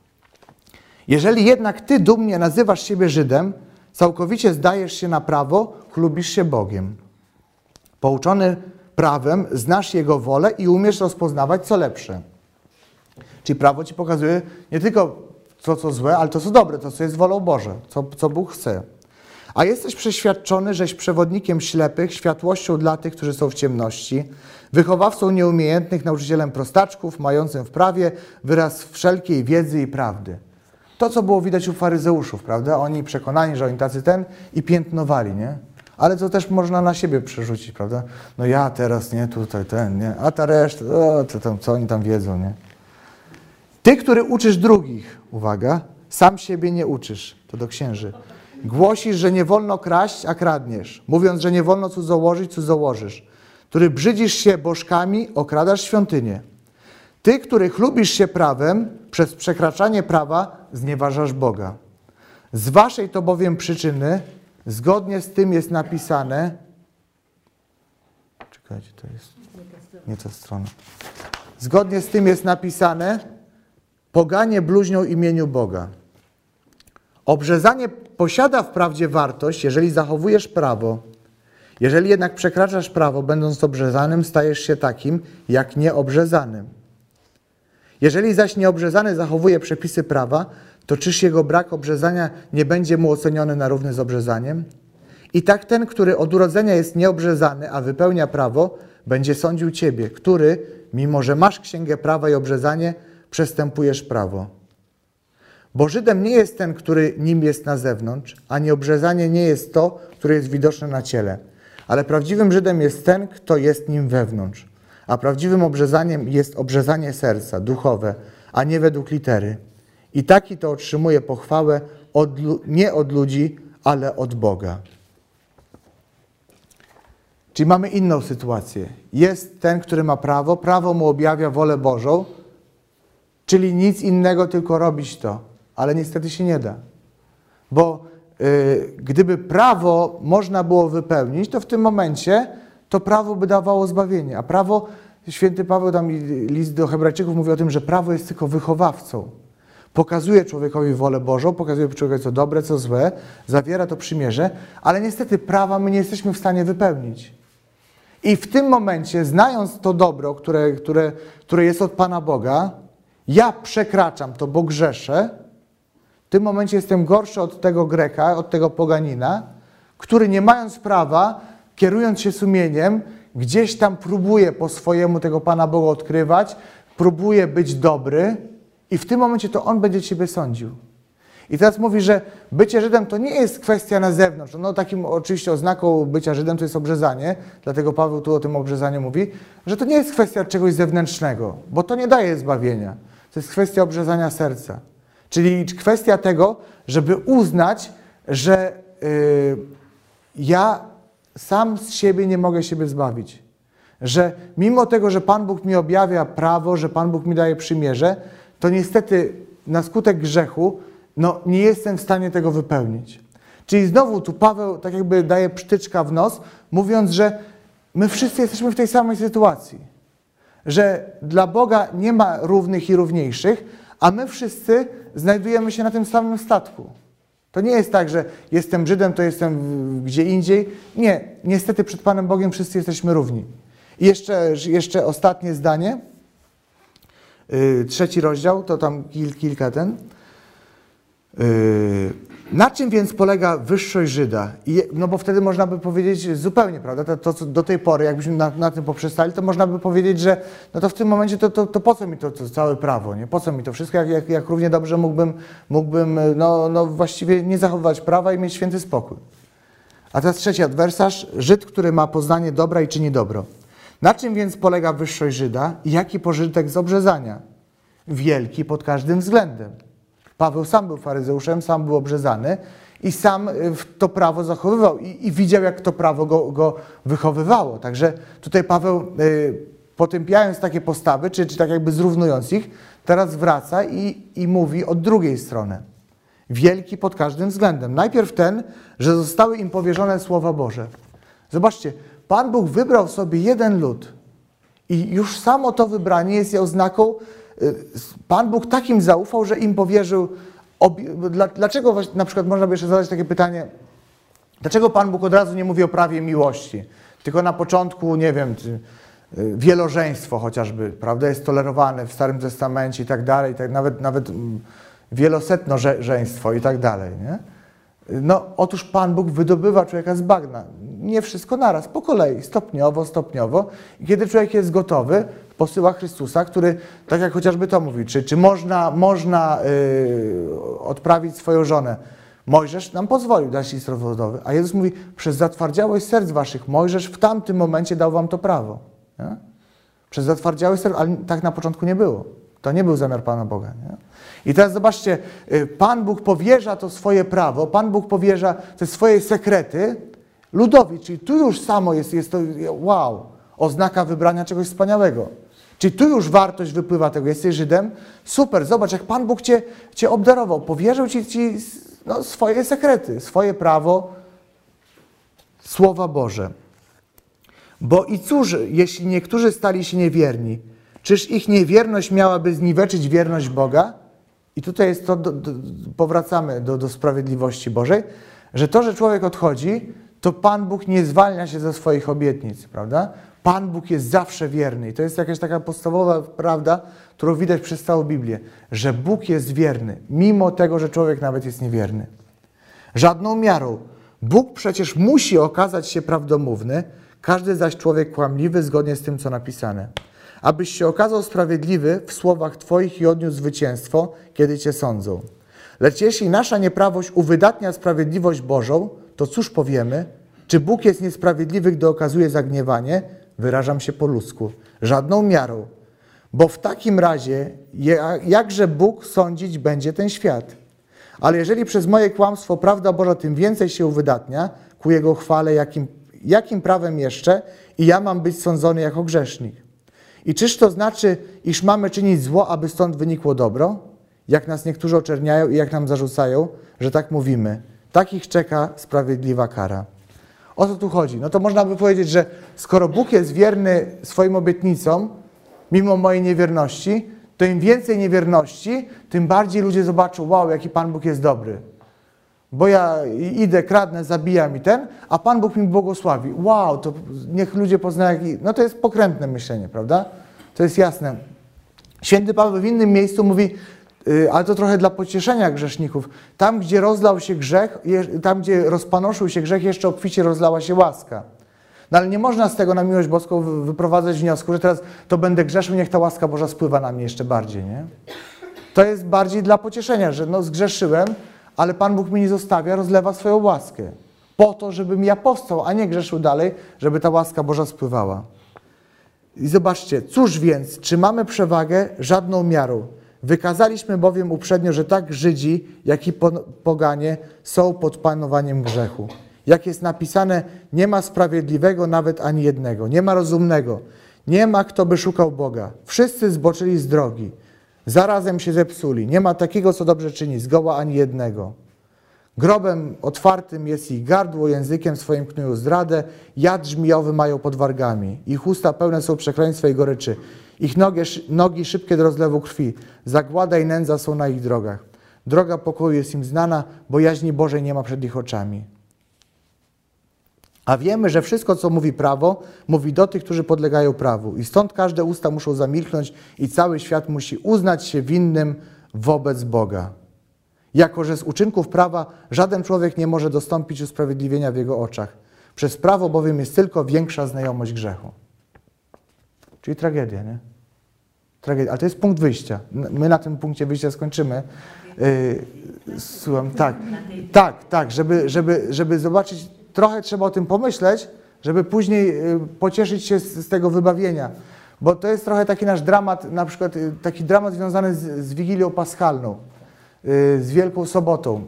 Jeżeli jednak ty dumnie nazywasz siebie Żydem, całkowicie zdajesz się na prawo, chlubisz się Bogiem. Pouczony prawem, znasz Jego wolę i umiesz rozpoznawać, co lepsze. Czyli prawo ci pokazuje nie tylko to, co złe, ale to, co dobre, to, co jest wolą Boże, co, co Bóg chce. A jesteś przeświadczony, żeś przewodnikiem ślepych, światłością dla tych, którzy są w ciemności, wychowawcą nieumiejętnych, nauczycielem prostaczków, mającym w prawie wyraz wszelkiej wiedzy i prawdy. To, co było widać u faryzeuszów, prawda? Oni przekonani, że oni tacy ten i piętnowali, nie? Ale to też można na siebie przerzucić, prawda? No ja teraz, nie, tutaj ten, nie? A ta reszta, o, to tam, co oni tam wiedzą, nie? Ty, który uczysz drugich, uwaga, sam siebie nie uczysz, to do księży. Głosisz, że nie wolno kraść, a kradniesz. Mówiąc, że nie wolno cudzołożyć, cudzołożysz. Który brzydzisz się bożkami, okradasz świątynię. Ty, który chlubisz się prawem, przez przekraczanie prawa znieważasz Boga. Z waszej to bowiem przyczyny, zgodnie z tym jest napisane... Czekajcie, to jest nie ta strona. Zgodnie z tym jest napisane... Poganie bluźnią imieniu Boga. Obrzezanie posiada wprawdzie wartość, jeżeli zachowujesz prawo. Jeżeli jednak przekraczasz prawo, będąc obrzezanym, stajesz się takim, jak nieobrzezanym. Jeżeli zaś nieobrzezany zachowuje przepisy prawa, to czyż jego brak obrzezania nie będzie mu oceniony na równy z obrzezaniem? I tak ten, który od urodzenia jest nieobrzezany, a wypełnia prawo, będzie sądził ciebie, który, mimo że masz księgę prawa i obrzezanie, przestępujesz prawo. Bo Żydem nie jest ten, który nim jest na zewnątrz, ani obrzezanie nie jest to, które jest widoczne na ciele. Ale prawdziwym Żydem jest ten, kto jest nim wewnątrz. A prawdziwym obrzezaniem jest obrzezanie serca, duchowe, a nie według litery. I taki to otrzymuje pochwałę od, nie od ludzi, ale od Boga. Czyli mamy inną sytuację. Jest ten, który ma prawo, prawo mu objawia wolę Bożą, czyli nic innego, tylko robić to. Ale niestety się nie da. Bo y, gdyby prawo można było wypełnić, to w tym momencie to prawo by dawało zbawienie. A prawo, święty Paweł, tam list do Hebrajczyków mówi o tym, że prawo jest tylko wychowawcą. Pokazuje człowiekowi wolę Bożą, pokazuje człowiekowi co dobre, co złe, zawiera to przymierze, ale niestety prawa my nie jesteśmy w stanie wypełnić. I w tym momencie, znając to dobro, które, które, które jest od Pana Boga, ja przekraczam to, bo grzeszę. W tym momencie jestem gorszy od tego Greka, od tego poganina, który nie mając prawa, kierując się sumieniem, gdzieś tam próbuje po swojemu tego Pana Boga odkrywać, próbuje być dobry i w tym momencie to on będzie ciebie sądził. I teraz mówi, że bycie Żydem to nie jest kwestia na zewnątrz. No takim oczywiście oznaką bycia Żydem to jest obrzezanie, dlatego Paweł tu o tym obrzezaniu mówi, że to nie jest kwestia czegoś zewnętrznego, bo to nie daje zbawienia. To jest kwestia obrzezania serca. Czyli kwestia tego, żeby uznać, że yy, ja sam z siebie nie mogę siebie zbawić. Że mimo tego, że Pan Bóg mi objawia prawo, że Pan Bóg mi daje przymierze, to niestety na skutek grzechu no, nie jestem w stanie tego wypełnić. Czyli znowu tu Paweł tak jakby daje psztyczka w nos, mówiąc, że my wszyscy jesteśmy w tej samej sytuacji. Że dla Boga nie ma równych i równiejszych, a my wszyscy znajdujemy się na tym samym statku. To nie jest tak, że jestem Żydem, to jestem gdzie indziej. Nie, niestety przed Panem Bogiem wszyscy jesteśmy równi. I jeszcze, jeszcze ostatnie zdanie, yy, trzeci rozdział, to tam kil, kilka ten. Yy, Na czym więc polega wyższość Żyda? I, no bo wtedy można by powiedzieć zupełnie, prawda, to, to co do tej pory, jakbyśmy na, na tym poprzestali, to można by powiedzieć, że no to w tym momencie to, to, to po co mi to, to całe prawo, nie? Po co mi to wszystko, jak, jak, jak równie dobrze mógłbym, mógłbym no, no właściwie nie zachowywać prawa i mieć święty spokój. A teraz trzeci adwersarz, Żyd, który ma poznanie dobra i czyni dobro. Na czym więc polega wyższość Żyda i jaki pożytek z obrzezania? Wielki pod każdym względem. Paweł sam był faryzeuszem, sam był obrzezany i sam to prawo zachowywał i, i widział, jak to prawo go, go wychowywało. Także tutaj Paweł, y, potępiając takie postawy, czy, czy tak jakby zrównując ich, teraz wraca i, i mówi od drugiej strony. Wielki pod każdym względem. Najpierw ten, że zostały im powierzone słowa Boże. Zobaczcie, Pan Bóg wybrał sobie jeden lud i już samo to wybranie jest oznaką. Pan Bóg takim zaufał, że im powierzył. Dlaczego na przykład można by jeszcze zadać takie pytanie, dlaczego Pan Bóg od razu nie mówi o prawie miłości, tylko na początku, nie wiem, wielożeństwo chociażby, prawda, jest tolerowane w Starym Testamencie i tak dalej, tak, nawet, nawet wielosetnożeństwo i tak dalej, nie? No, otóż Pan Bóg wydobywa człowieka z bagna. Nie wszystko naraz, po kolei, stopniowo, stopniowo. I kiedy człowiek jest gotowy, posyła Chrystusa, który, tak jak chociażby to mówi, czy, czy można, można yy, odprawić swoją żonę. Mojżesz nam pozwolił dać list rozwodowy, a Jezus mówi, przez zatwardziałość serc waszych Mojżesz w tamtym momencie dał wam to prawo. Nie? Przez zatwardziałość serc, ale tak na początku nie było. To nie był zamiar Pana Boga. Nie? I teraz zobaczcie, Pan Bóg powierza to swoje prawo, Pan Bóg powierza te swoje sekrety ludowi, czyli tu już samo jest, jest to, wow, oznaka wybrania czegoś wspaniałego. Czyli tu już wartość wypływa tego, jesteś Żydem, super, zobacz, jak Pan Bóg cię, cię obdarował, powierzył ci, ci no, swoje sekrety, swoje prawo, Słowa Boże. Bo i cóż, jeśli niektórzy stali się niewierni, czyż ich niewierność miałaby zniweczyć wierność Boga? I tutaj jest to, do, do, powracamy do, do sprawiedliwości Bożej, że to, że człowiek odchodzi, to Pan Bóg nie zwalnia się ze swoich obietnic, prawda? Pan Bóg jest zawsze wierny. I to jest jakaś taka podstawowa prawda, którą widać przez całą Biblię, że Bóg jest wierny, mimo tego, że człowiek nawet jest niewierny. Żadną miarą. Bóg przecież musi okazać się prawdomówny, każdy zaś człowiek kłamliwy zgodnie z tym, co napisane. Abyś się okazał sprawiedliwy w słowach Twoich i odniósł zwycięstwo, kiedy Cię sądzą. Lecz jeśli nasza nieprawość uwydatnia sprawiedliwość Bożą, to cóż powiemy? Czy Bóg jest niesprawiedliwy, gdy okazuje zagniewanie? Wyrażam się po ludzku. Żadną miarą. Bo w takim razie jakże Bóg sądzić będzie ten świat? Ale jeżeli przez moje kłamstwo prawda Boża tym więcej się uwydatnia, ku Jego chwale, jakim, jakim prawem jeszcze i ja mam być sądzony jako grzesznik? I czyż to znaczy, iż mamy czynić zło, aby stąd wynikło dobro? Jak nas niektórzy oczerniają i jak nam zarzucają, że tak mówimy. Takich czeka sprawiedliwa kara. O co tu chodzi? No to można by powiedzieć, że skoro Bóg jest wierny swoim obietnicom, mimo mojej niewierności, to im więcej niewierności, tym bardziej ludzie zobaczą, wow, jaki Pan Bóg jest dobry. Bo ja idę, kradnę, zabijam i ten, a Pan Bóg mi błogosławi. Wow, to niech ludzie poznają, jak... No to jest pokrętne myślenie, prawda? To jest jasne. Święty Paweł w innym miejscu mówi, yy, ale to trochę dla pocieszenia grzeszników. Tam, gdzie rozlał się grzech, je, tam, gdzie rozpanoszył się grzech, jeszcze obficie rozlała się łaska. No ale nie można z tego na miłość boską wyprowadzać wniosku, że teraz to będę grzeszył, niech ta łaska Boża spływa na mnie jeszcze bardziej, nie? To jest bardziej dla pocieszenia, że no zgrzeszyłem, ale Pan Bóg mi nie zostawia, rozlewa swoją łaskę. Po to, żebym ja powstał, a nie grzeszył dalej, żeby ta łaska Boża spływała. I zobaczcie, cóż więc, czy mamy przewagę? Żadną miarą. Wykazaliśmy bowiem uprzednio, że tak Żydzi, jak i poganie są pod panowaniem grzechu. Jak jest napisane, nie ma sprawiedliwego nawet ani jednego, nie ma rozumnego, nie ma kto by szukał Boga. Wszyscy zboczyli z drogi. Zarazem się zepsuli. Nie ma takiego, co dobrze czyni, zgoła ani jednego. Grobem otwartym jest ich gardło, językiem swoim knują zdradę, jad żmijowy mają pod wargami. Ich usta pełne są przekleństwa i goryczy. Ich nogi, nogi szybkie do rozlewu krwi. Zagłada i nędza są na ich drogach. Droga pokoju jest im znana, bo jaźni Bożej nie ma przed ich oczami. A wiemy, że wszystko, co mówi prawo, mówi do tych, którzy podlegają prawu. I stąd każde usta muszą zamilknąć i cały świat musi uznać się winnym wobec Boga. Jako że z uczynków prawa żaden człowiek nie może dostąpić usprawiedliwienia w jego oczach. Przez prawo bowiem jest tylko większa znajomość grzechu. Czyli tragedia, nie? Tragedia. Ale to jest punkt wyjścia. My na tym punkcie wyjścia skończymy. Yy, słucham, tak, tak, tak, żeby, żeby, żeby zobaczyć, trochę trzeba o tym pomyśleć, żeby później yy, pocieszyć się z, z tego wybawienia. Bo to jest trochę taki nasz dramat, na przykład yy, taki dramat związany z, z Wigilią Paschalną, yy, z Wielką Sobotą.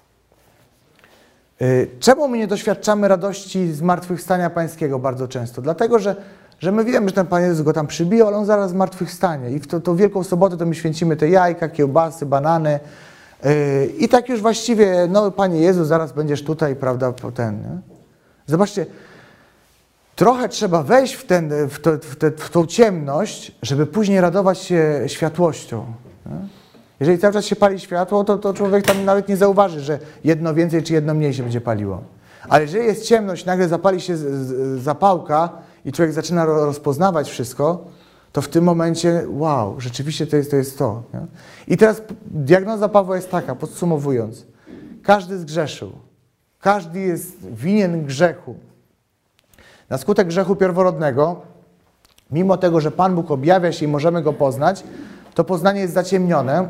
Yy, czemu my nie doświadczamy radości zmartwychwstania Pańskiego bardzo często? Dlatego, że że my wiemy, że ten Pan Jezus go tam przybił, ale On zaraz zmartwychwstanie. I w tą Wielką Sobotę to my święcimy te jajka, kiełbasy, banany. Yy, I tak już właściwie, no Panie Jezu, zaraz będziesz tutaj, prawda, ten. Nie? Zobaczcie, trochę trzeba wejść w, ten, w, to, w, te, w tą ciemność, żeby później radować się światłością. Nie? Jeżeli cały czas się pali światło, to, to człowiek tam nawet nie zauważy, że jedno więcej czy jedno mniej się będzie paliło. Ale jeżeli jest ciemność, nagle zapali się z, z, zapałka, i człowiek zaczyna rozpoznawać wszystko, to w tym momencie, wow, rzeczywiście to jest to. Jest to nie? I teraz diagnoza Pawła jest taka, podsumowując. Każdy zgrzeszył. Każdy jest winien grzechu. Na skutek grzechu pierworodnego, mimo tego, że Pan Bóg objawia się i możemy Go poznać, to poznanie jest zaciemnione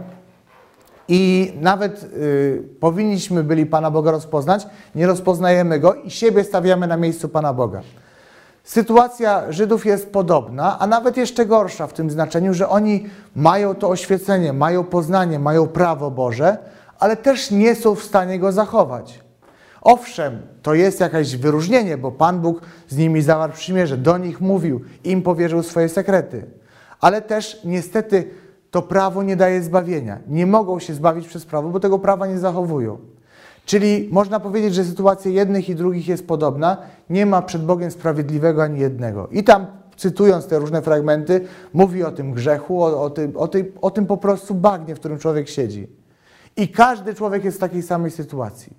i nawet y, powinniśmy byli Pana Boga rozpoznać, nie rozpoznajemy Go i siebie stawiamy na miejscu Pana Boga. Sytuacja Żydów jest podobna, a nawet jeszcze gorsza w tym znaczeniu, że oni mają to oświecenie, mają poznanie, mają prawo Boże, ale też nie są w stanie go zachować. Owszem, to jest jakieś wyróżnienie, bo Pan Bóg z nimi zawarł przymierze, do nich mówił, im powierzył swoje sekrety. Ale też niestety to prawo nie daje zbawienia. Nie mogą się zbawić przez prawo, bo tego prawa nie zachowują. Czyli można powiedzieć, że sytuacja jednych i drugich jest podobna. Nie ma przed Bogiem sprawiedliwego ani jednego. I tam, cytując te różne fragmenty, mówi o tym grzechu, o, o, tym, o, tym, o tym po prostu bagnie, w którym człowiek siedzi. I każdy człowiek jest w takiej samej sytuacji.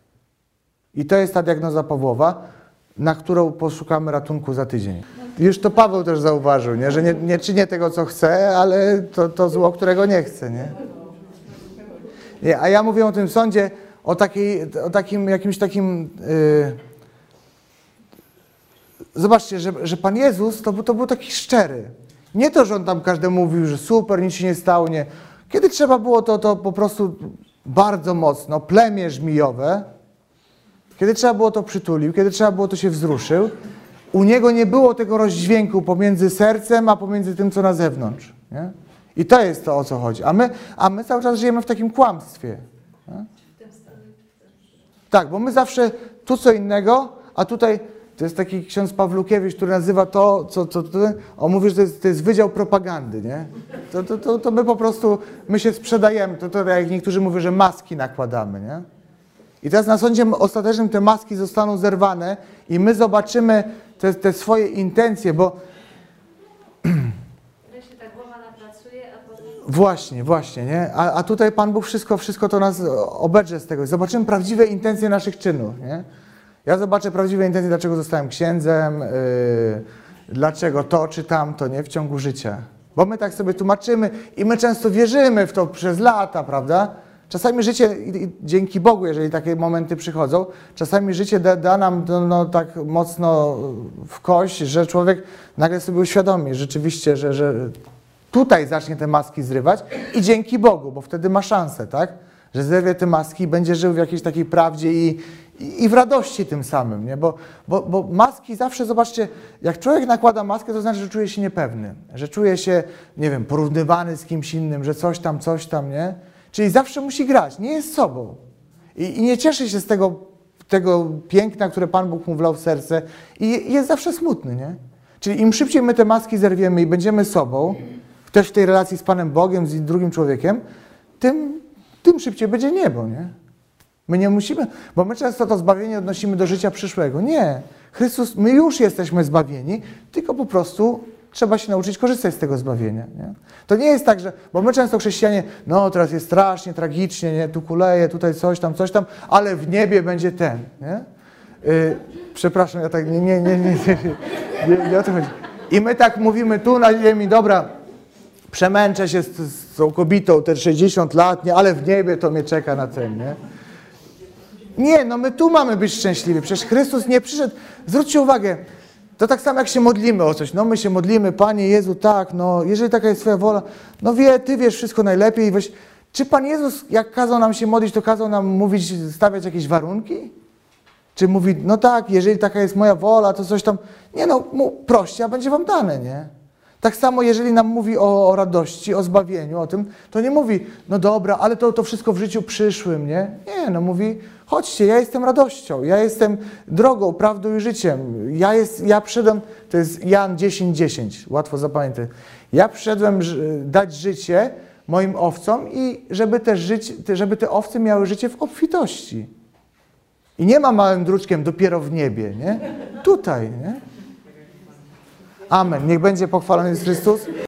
I to jest ta diagnoza Pawłowa, na którą poszukamy ratunku za tydzień. Już to Paweł też zauważył, nie? Że nie, nie czynię tego, co chcę, ale to, to zło, którego nie chcę. Nie? Nie, a ja mówię o tym sądzie, o, takiej, o takim jakimś takim... Yy... Zobaczcie, że, że Pan Jezus to, to był taki szczery. Nie to, że On tam każdemu mówił, że super, nic się nie stało, nie. Kiedy trzeba było, to, to po prostu bardzo mocno, plemię żmijowe, kiedy trzeba było, to przytulił, kiedy trzeba było, to się wzruszył. U Niego nie było tego rozdźwięku pomiędzy sercem, a pomiędzy tym, co na zewnątrz. Nie? I to jest to, o co chodzi. A my, a my cały czas żyjemy w takim kłamstwie. Nie? Tak, bo my zawsze tu co innego, a tutaj to jest taki ksiądz Pawlukiewicz, który nazywa to, co, co, co on mówi, że to jest, to jest wydział propagandy, nie? To, to, to, to my po prostu, my się sprzedajemy, to, to jak niektórzy mówią, że maski nakładamy, nie? I teraz na sądzie ostatecznym te maski zostaną zerwane i my zobaczymy te, te swoje intencje, bo... się ta głowa napracuje, a potem... Właśnie, właśnie, nie? A, a tutaj Pan Bóg wszystko, wszystko to nas obedrze z tego. Zobaczymy prawdziwe intencje naszych czynów, nie? Ja zobaczę prawdziwe intencje, dlaczego zostałem księdzem, yy, dlaczego to czy tamto, nie? W ciągu życia. Bo my tak sobie tłumaczymy i my często wierzymy w to przez lata, prawda? Czasami życie, i, i dzięki Bogu, jeżeli takie momenty przychodzą, czasami życie da, da nam no, no, tak mocno w kość, że człowiek nagle sobie uświadomi rzeczywiście, że, że tutaj zacznie te maski zrywać i dzięki Bogu, bo wtedy ma szansę, tak? Że zerwie te maski i będzie żył w jakiejś takiej prawdzie i, i, i w radości tym samym, nie? Bo, bo, bo maski zawsze, zobaczcie, jak człowiek nakłada maskę, to znaczy, że czuje się niepewny, że czuje się, nie wiem, porównywany z kimś innym, że coś tam, coś tam, nie? Czyli zawsze musi grać, nie jest sobą. I, i nie cieszy się z tego, tego piękna, które Pan Bóg mu wlał w serce i jest zawsze smutny, nie? Czyli im szybciej my te maski zerwiemy i będziemy sobą, też w tej relacji z Panem Bogiem, z drugim człowiekiem, tym, tym szybciej będzie niebo, nie? My nie musimy, bo my często to zbawienie odnosimy do życia przyszłego. Nie. Chrystus, my już jesteśmy zbawieni, tylko po prostu trzeba się nauczyć korzystać z tego zbawienia. Nie? To nie jest tak, że, bo my często chrześcijanie, no teraz jest strasznie, tragicznie, nie? Tu kuleje, tutaj coś tam, coś tam, ale w niebie będzie ten. Nie? Yy, przepraszam, ja tak, nie, nie, nie, nie, nie, nie, nie o to chodzi. I my tak mówimy tu na ziemi, dobra, przemęczę się z, z tą kobietą te sześćdziesiąt lat, nie, ale w niebie to mnie czeka na ten, nie? Nie, no my tu mamy być szczęśliwi. Przecież Chrystus nie przyszedł. Zwróćcie uwagę, to tak samo jak się modlimy o coś. No my się modlimy, Panie Jezu, tak, no jeżeli taka jest Twoja wola, no wie, Ty wiesz wszystko najlepiej. Weź. Czy Pan Jezus, jak kazał nam się modlić, to kazał nam mówić, stawiać jakieś warunki? Czy mówi, no tak, jeżeli taka jest moja wola, to coś tam... Nie no, mu proście, a będzie wam dane, nie? Tak samo, jeżeli nam mówi o, o radości, o zbawieniu, o tym, to nie mówi, no dobra, ale to, to wszystko w życiu przyszłym, nie? Nie, no mówi, chodźcie, ja jestem radością, ja jestem drogą, prawdą i życiem. Ja, jest, ja przyszedłem, to jest Jan dziesięć dziesięć, łatwo zapamiętać. Ja przyszedłem dać życie moim owcom i żeby te, życie, żeby te owce miały życie w obfitości. I nie ma małym druczkiem dopiero w niebie, nie? Tutaj, nie? Amen. Niech będzie pochwalony Chrystus.